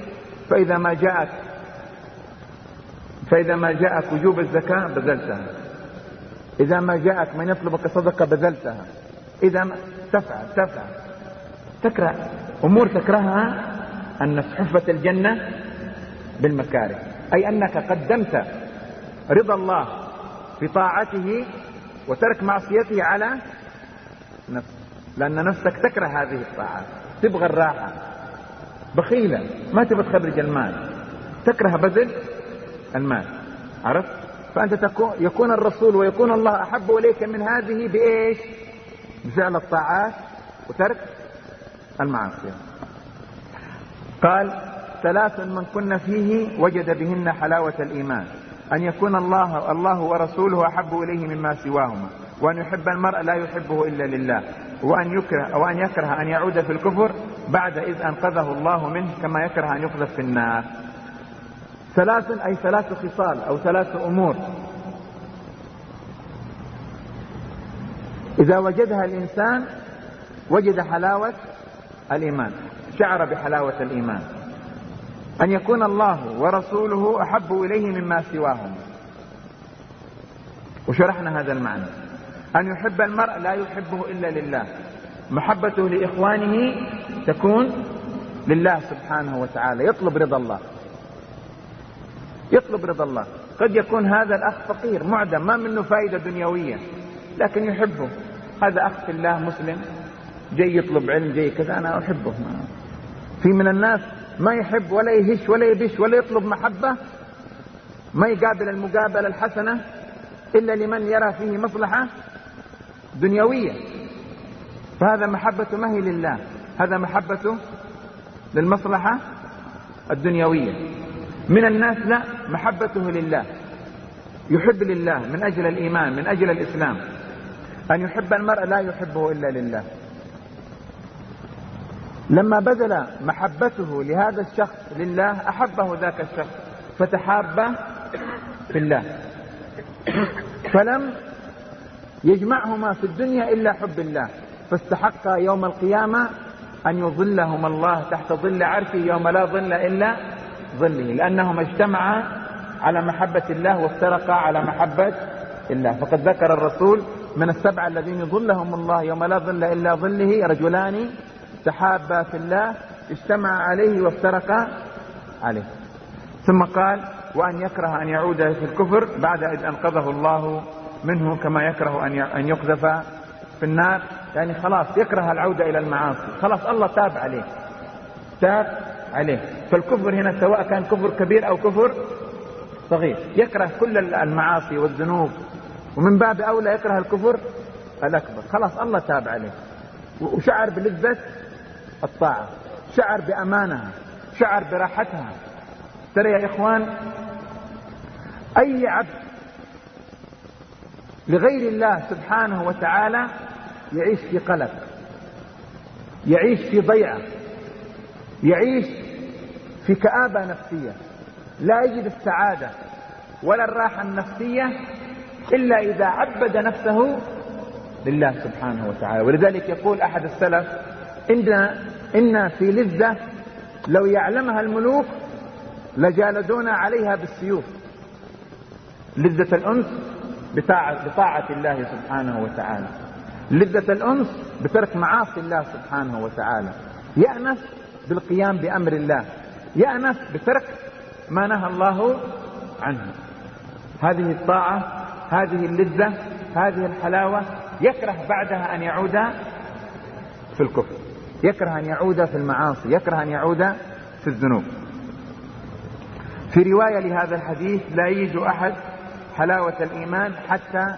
فإذا ما جاءك وجوب الزكاة بذلتها، إذا ما جاءك من يطلبك صدقة بذلتها، إذا ما تفعل تكره أمور تكرهها النفس. حفت الجنة بالمكاره، أي أنك قدمت رضا الله في طاعته وترك معصيته على نفسك، لأن نفسك تكره هذه الطاعات، تبغى الراحة، بخيلة، ما تبغى تخرج المال، تكره بذل المال. عرفت؟ فأنت يكون الرسول ويكون الله أحب إليك من هذه بإيش؟ بفعل الطاعات وترك المعاصي. قال: 3 من كن فيه وجد بهن حلاوة الإيمان: أن يكون الله ورسوله أحب إليه مما سواهما، وأن يحب المرء لا يحبه إلا لله، وأن يكره أن يعود في الكفر بعد إذ أنقذه الله منه، كما يكره أن يقذف في النار. 3 أي 3 خصال أو 3 أمور إذا وجدها الإنسان وجد حلاوة الإيمان، شعر بحلاوة الإيمان. أن يكون الله ورسوله أحب إليه مما سواهم، وشرحنا هذا المعنى. أن يحب المرء لا يحبه إلا لله، محبته لإخوانه تكون لله سبحانه وتعالى، يطلب رضا الله، يطلب رضا الله. قد يكون هذا الأخ فقير معدم ما منه فائدة دنيوية، لكن يحبه، هذا أخ في الله مسلم جاي يطلب علم، جاي كذا، أنا أحبه. في من الناس ما يحب ولا يهش ولا يبش ولا يطلب محبة، ما يقابل المقابلة الحسنة إلا لمن يرى فيه مصلحة دنيوية، فهذا محبته ما هي لله، هذا محبته للمصلحة الدنيوية. من الناس لا، محبته لله، يحب لله من أجل الإيمان، من أجل الإسلام. أن يحب المرء لا يحبه إلا لله. لما بذل محبته لهذا الشخص لله أحبه ذاك الشخص فتحاب في الله، فلم يجمعهما في الدنيا إلا حب الله، فاستحق يوم القيامة أن يظلهم الله تحت ظل عرشه يوم لا ظل إلا ظله، لأنهما اجتمعا على محبة الله وافترقا على محبة الله. فقد ذكر الرسول من 7 الذين يظلهم الله يوم لا ظل إلا ظله: رجلان تحابا في الله اجتمعا عليه وافترقا عليه. ثم قال: وأن يكره أن يعود في الكفر بعد إذ أنقذه الله منه، كما يكره أن يقذف في النار. يعني خلاص يكره العودة إلى المعاصي، خلاص الله تاب عليه. فالكفر هنا سواء كان كفر كبير أو كفر صغير، يكره كل المعاصي والذنوب، ومن باب أولى يكره الكفر الأكبر. خلاص الله تاب عليه وشعر بلذة الطاعة، شعر بأمانها، شعر براحتها. ترى يا إخوان، أي عبد لغير الله سبحانه وتعالى يعيش في قلق، يعيش في ضيعة، يعيش في كآبة نفسية، لا يجد السعادة ولا الراحة النفسية إلا إذا عبد نفسه لله سبحانه وتعالى. ولذلك يقول أحد السلف: إن في لذة لو يعلمها الملوك لجالدونا عليها بالسيوف. لذة الأنس بطاعة الله سبحانه وتعالى، لذة الأنس بترك معاصي الله سبحانه وتعالى، يأنس بالقيام بأمر الله، يأنس بترك ما نهى الله عنه. هذه الطاعة، هذه اللذة، هذه الحلاوة، يكره بعدها أن يعود في الكفر، يكره أن يعود في المعاصي، يكره أن يعود في الذنوب. في رواية لهذا الحديث: لا يجد أحد حلاوة الإيمان حتى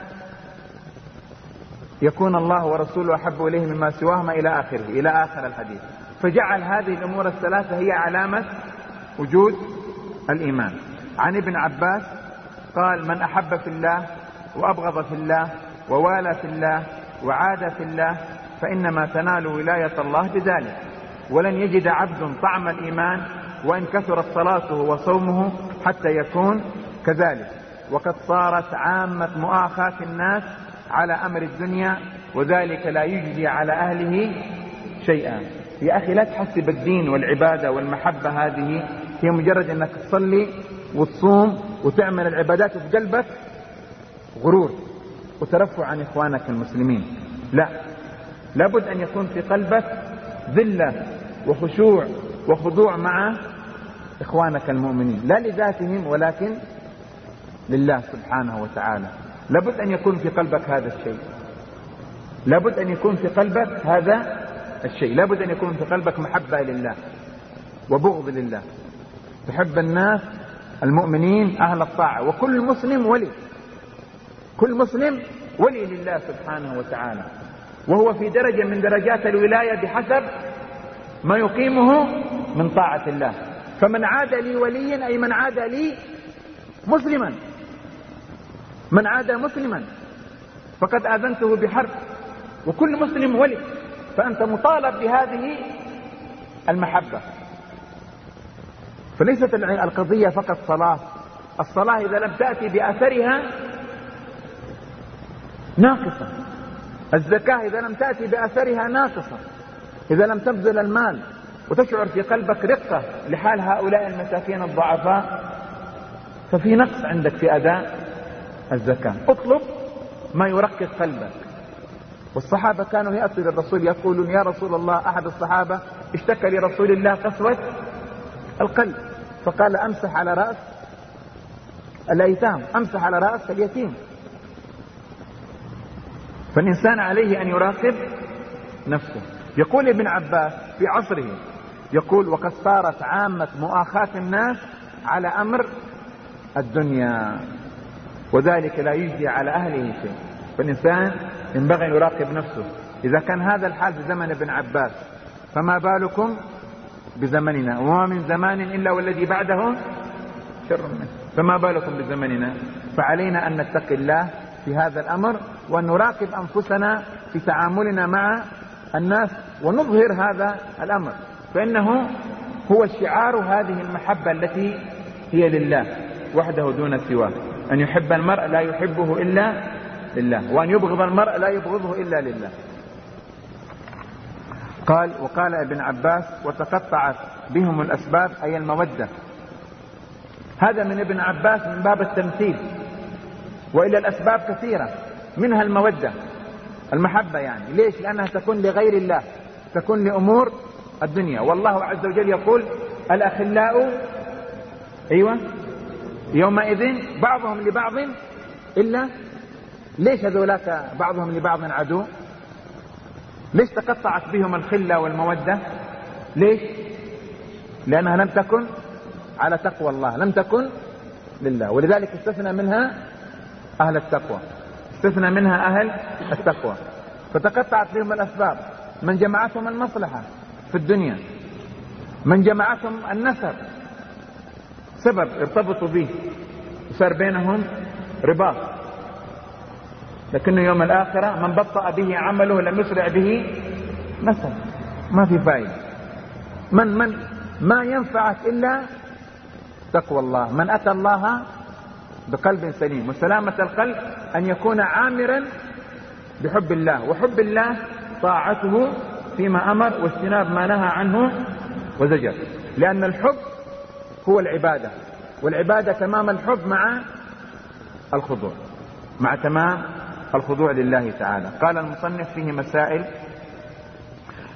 يكون الله ورسوله أحب إليه مما سواهما إلى آخره، إلى آخر الحديث. فجعل هذه الأمور الثلاثة هي علامة وجود الإيمان. عن ابن عباس قال: من أحب في الله وأبغض في الله ووالى في الله وعاد في الله فإنما تنال ولاية الله بذلك، ولن يجد عبد طعم الإيمان وإن كثرت صلاته وصومه حتى يكون كذلك. وقد صارت عامة مؤاخاة الناس على أمر الدنيا، وذلك لا يجزي على أهله شيئا. يا أخي لا تحسب الدين والعبادة والمحبة هذه هي مجرد أنك تصلي وتصوم وتعمل العبادات وفي قلبك غرور وترفع عن إخوانك المسلمين. لا، لابد أن يكون في قلبك ذلة وخشوع وخضوع مع إخوانك المؤمنين، لا لذاتهم ولكن لله سبحانه وتعالى. لابد أن يكون في قلبك هذا الشيء، لابد أن يكون في قلبك هذا الشيء، لابد أن يكون في قلبك محبة لله وبغض لله، تحب الناس المؤمنين أهل الطاعة. وكل مسلم ولي، كل مسلم ولي لله سبحانه وتعالى، وهو في درجة من درجات الولاية بحسب ما يقيمه من طاعة الله. فمن عاد لي وليا أي من عاد لي مسلما، من عاد مسلما فقد آذنته بحرب. وكل مسلم ولي، فأنت مطالب بهذه المحبة. فليست القضية فقط صلاة، الصلاة إذا لم تأتي بأثرها ناقصة، الزكاة إذا لم تأتي بأثرها ناقصة، إذا لم تبذل المال وتشعر في قلبك رقة لحال هؤلاء المساكين الضعفاء ففي نقص عندك في أداء الزكاة. اطلب ما يرقق قلبك. والصحابة كانوا يأتوا للرسول يقولون: يا رسول الله، أحد الصحابة اشتكى لرسول الله قسوة القلب، فقال: أمسح على رأس الأيتام، أمسح على رأس اليتيم. فالإنسان عليه أن يراقب نفسه. يقول ابن عباس في عصره، يقول: وقد صارت عامة مؤاخاة الناس على أمر الدنيا، وذلك لا يجزي على أهله شيء. فالإنسان ينبغي أن يراقب نفسه. إذا كان هذا الحال في زمن ابن عباس فما بالكم بزمننا؟ وما من زمان إلا والذي بعده شر منه، فما بالكم بزمننا؟ فعلينا أن نتقي الله في هذا الأمر، وأن نراقب أنفسنا في تعاملنا مع الناس، ونظهر هذا الأمر، فإنه هو شعار هذه المحبة التي هي لله وحده دون سواه. أن يحب المرء لا يحبه إلا لله، وأن يبغض المرء لا يبغضه إلا لله. قال: وقال ابن عباس: وتقطعت بهم الأسباب، أي المودة. هذا من ابن عباس من باب التمثيل، وإلا الأسباب كثيرة منها المودة المحبة. يعني ليش؟ لأنها تكون لغير الله، تكون لأمور الدنيا. والله عز وجل يقول: الأخلاء أيوة يومئذ بعضهم لبعض إلا. ليش هذولاك بعضهم لبعض عدو؟ ليش تقطعت بهم الخلة والمودة؟ ليش؟ لأنها لم تكن على تقوى الله، لم تكن لله، ولذلك استثنى منها أهل التقوى، استثنى منها أهل التقوى. فتقطعت بهم الأسباب، من جمعتهم المصلحة في الدنيا، من جمعتهم النسب، سبب ارتبطوا به وصار بينهم رباط. لكن يوم الآخرة من بطأ به عمله لم يسرع به نسب، ما في فائدة. من ما ينفعك إلا تقوى الله. من أتى الله بقلب سليم. وسلامة القلب أن يكون عامرا بحب الله، وحب الله طاعته فيما أمر واجتناب ما نهى عنه وزجر، لأن الحب هو العبادة، والعبادة تمام الحب مع الخضوع، مع تمام الخضوع لله تعالى. قال المصنف: فيه مسائل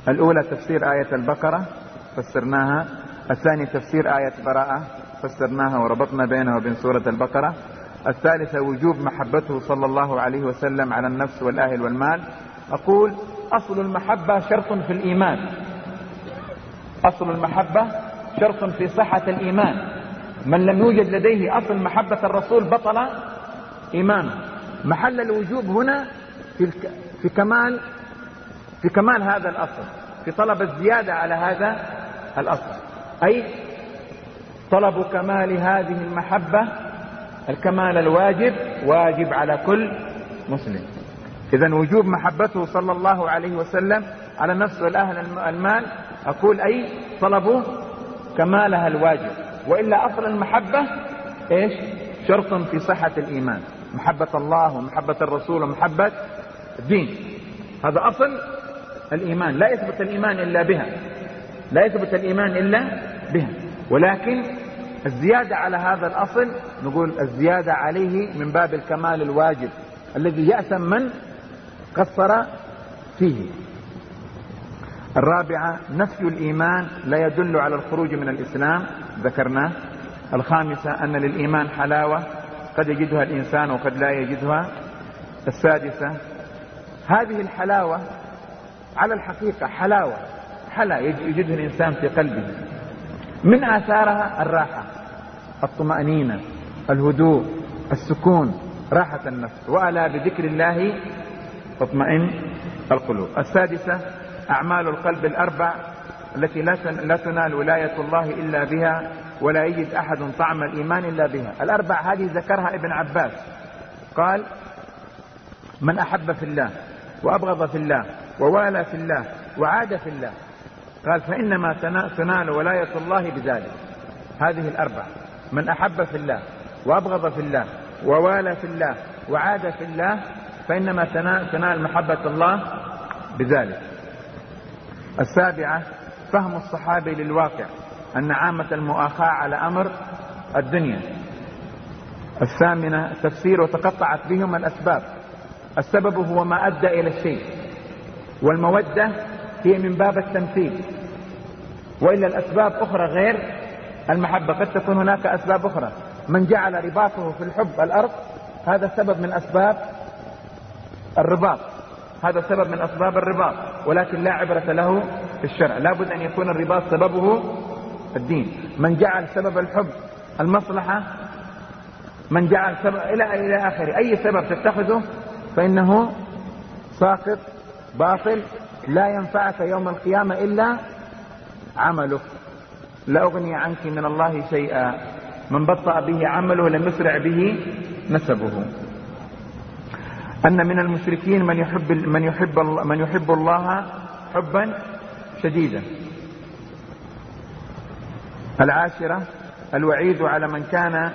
الأولى تفسير آية البقرة فسرناها، الثاني تفسير آية براءة فسرناها وربطنا بينها وبين سورة البقرة، الثالثة وجوب محبته صلى الله عليه وسلم على النفس والأهل والمال. أقول أصل المحبة شرط في الإيمان، أصل المحبة شرط في صحة الإيمان. من لم يوجد لديه أصل محبة الرسول بطل إيمانه. محل الوجوب هنا في كمال هذا الأصل، في طلب الزيادة على هذا الأصل، أي طلب كمال هذه المحبة، الكمال الواجب واجب على كل مسلم. إذن وجوب محبته صلى الله عليه وسلم على النفس والأهل المال، أقول أي طلب كمالها الواجب، وإلا أصل المحبة إيش؟ شرط في صحة الإيمان، محبة الله ومحبة الرسول ومحبة الدين، هذا أصل الإيمان. لا يثبت الإيمان إلا بها، لا يثبت الإيمان إلا بها. ولكن الزيادة على هذا الأصل نقول الزيادة عليه من باب الكمال الواجب الذي يأثم من قصر فيه. الرابعة نفي الإيمان لا يدل على الخروج من الإسلام، ذكرناه. الخامسة أن للإيمان حلاوة قد يجدها الإنسان وقد لا يجدها. السادسة هذه الحلاوة على الحقيقة حلاوة يجدها الإنسان في قلبه، من آثارها الراحة، الطمأنينة، الهدوء، السكون، راحة النفس، وألا بذكر الله تطمئن القلوب. السادسة أعمال القلب الأربع التي لا تنال ولاية الله إلا بها، ولا يجد أحد طعم الإيمان إلا بها. الأربع هذه ذكرها ابن عباس، قال من أحب في الله وأبغض في الله ووالى في الله وعاد في الله، قال فإنما تنال ولاية الله بذلك. هذه الأربع، من أحب في الله وأبغض في الله ووالى في الله وعاد في الله، فإنما تنال محبة الله بذلك. السابعة فهم الصحابي للواقع، أن عامة المؤاخاة على أمر الدنيا. الثامنة تفسير وتقطعت بهم الأسباب، السبب هو ما أدى إلى الشيء، والمودة هي من باب التمثيل، وإلا الأسباب أخرى غير المحبة. قد تكون هناك أسباب أخرى، من جعل رباطه في الحب الأرض هذا سبب من أسباب الرباط، هذا سبب من أسباب الرباط، ولكن لا عبرة له في الشرع، لابد أن يكون الرباط سببه الدين. من جعل سبب الحب المصلحة، من جعل سبب إلى آخر، أي سبب تتخذه فإنه ساقط باطل، لا ينفعك يوم القيامة إلا عملك. لا أغني عنك من الله شيئا، من بطأ به عمله لم يسرع به نسبه. أن من المشركين من يحب الله حبا شديدا. العاشرة الوعيد على من كان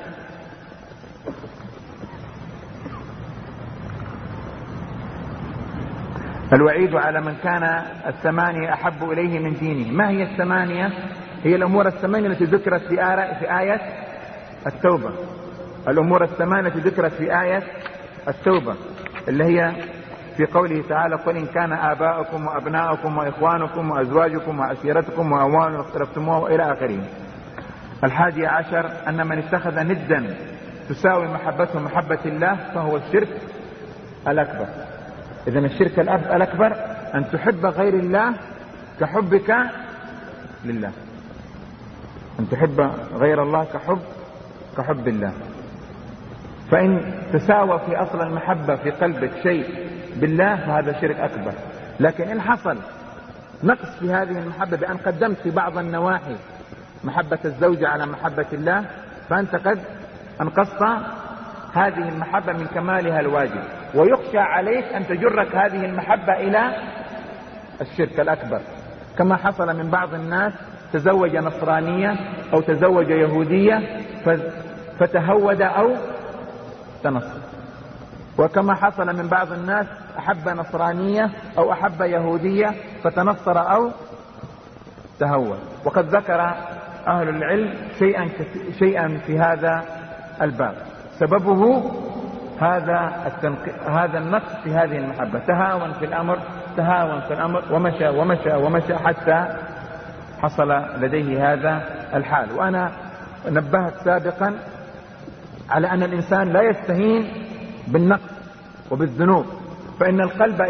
الثمانية أحب إليه من دينه. ما هي الثمانية؟ هي الأمور الثمانية التي ذكرت في آية التوبة، الأمور الثمانية التي ذكرت في آية التوبة، اللي هي في قوله تعالى قل إن كان آباؤكم وأبناؤكم وإخوانكم وأزواجكم وعشيرتكم وأموال اقترفتموها وإلى آخره. 11 أن من اتخذ ندا تساوي محبته محبة الله فهو الشرك الأكبر. إذن الشرك الأكبر أن تحب غير الله كحبك لله، أن تحب غير الله كحب الله. فإن تساوى في أصل المحبة في قلبك شيء بالله فهذا شرك أكبر. لكن إن حصل نقص في هذه المحبة بأن قدمت في بعض النواحي محبة الزوجة على محبة الله، فأنت قد أنقصت هذه المحبة من كمالها الواجب، ويخشى عليك أن تجرك هذه المحبة إلى الشرك الأكبر، كما حصل من بعض الناس تزوج نصرانية أو تزوج يهودية فتهود أو تنصر، وكما حصل من بعض الناس أحب نصرانية أو أحب يهودية فتنصر أو تهود. وقد ذكر أهل العلم شيئا في هذا الباب، سببه هذا النقص في هذه المحبة، تهاون في الأمر ومشى ومشى ومشى حتى حصل لديه هذا الحال. وأنا نبهت سابقا على أن الإنسان لا يستهين بالنقص وبالذنوب، فإن القلب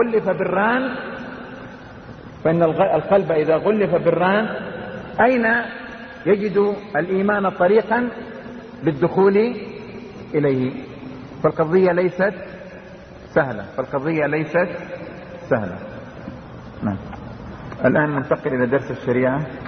إذا غلف بالران أين يجد الإيمان طريقا للدخول إليه؟ فالقضية ليست سهلة. نعم. الآن ننتقل إلى درس الشريعة.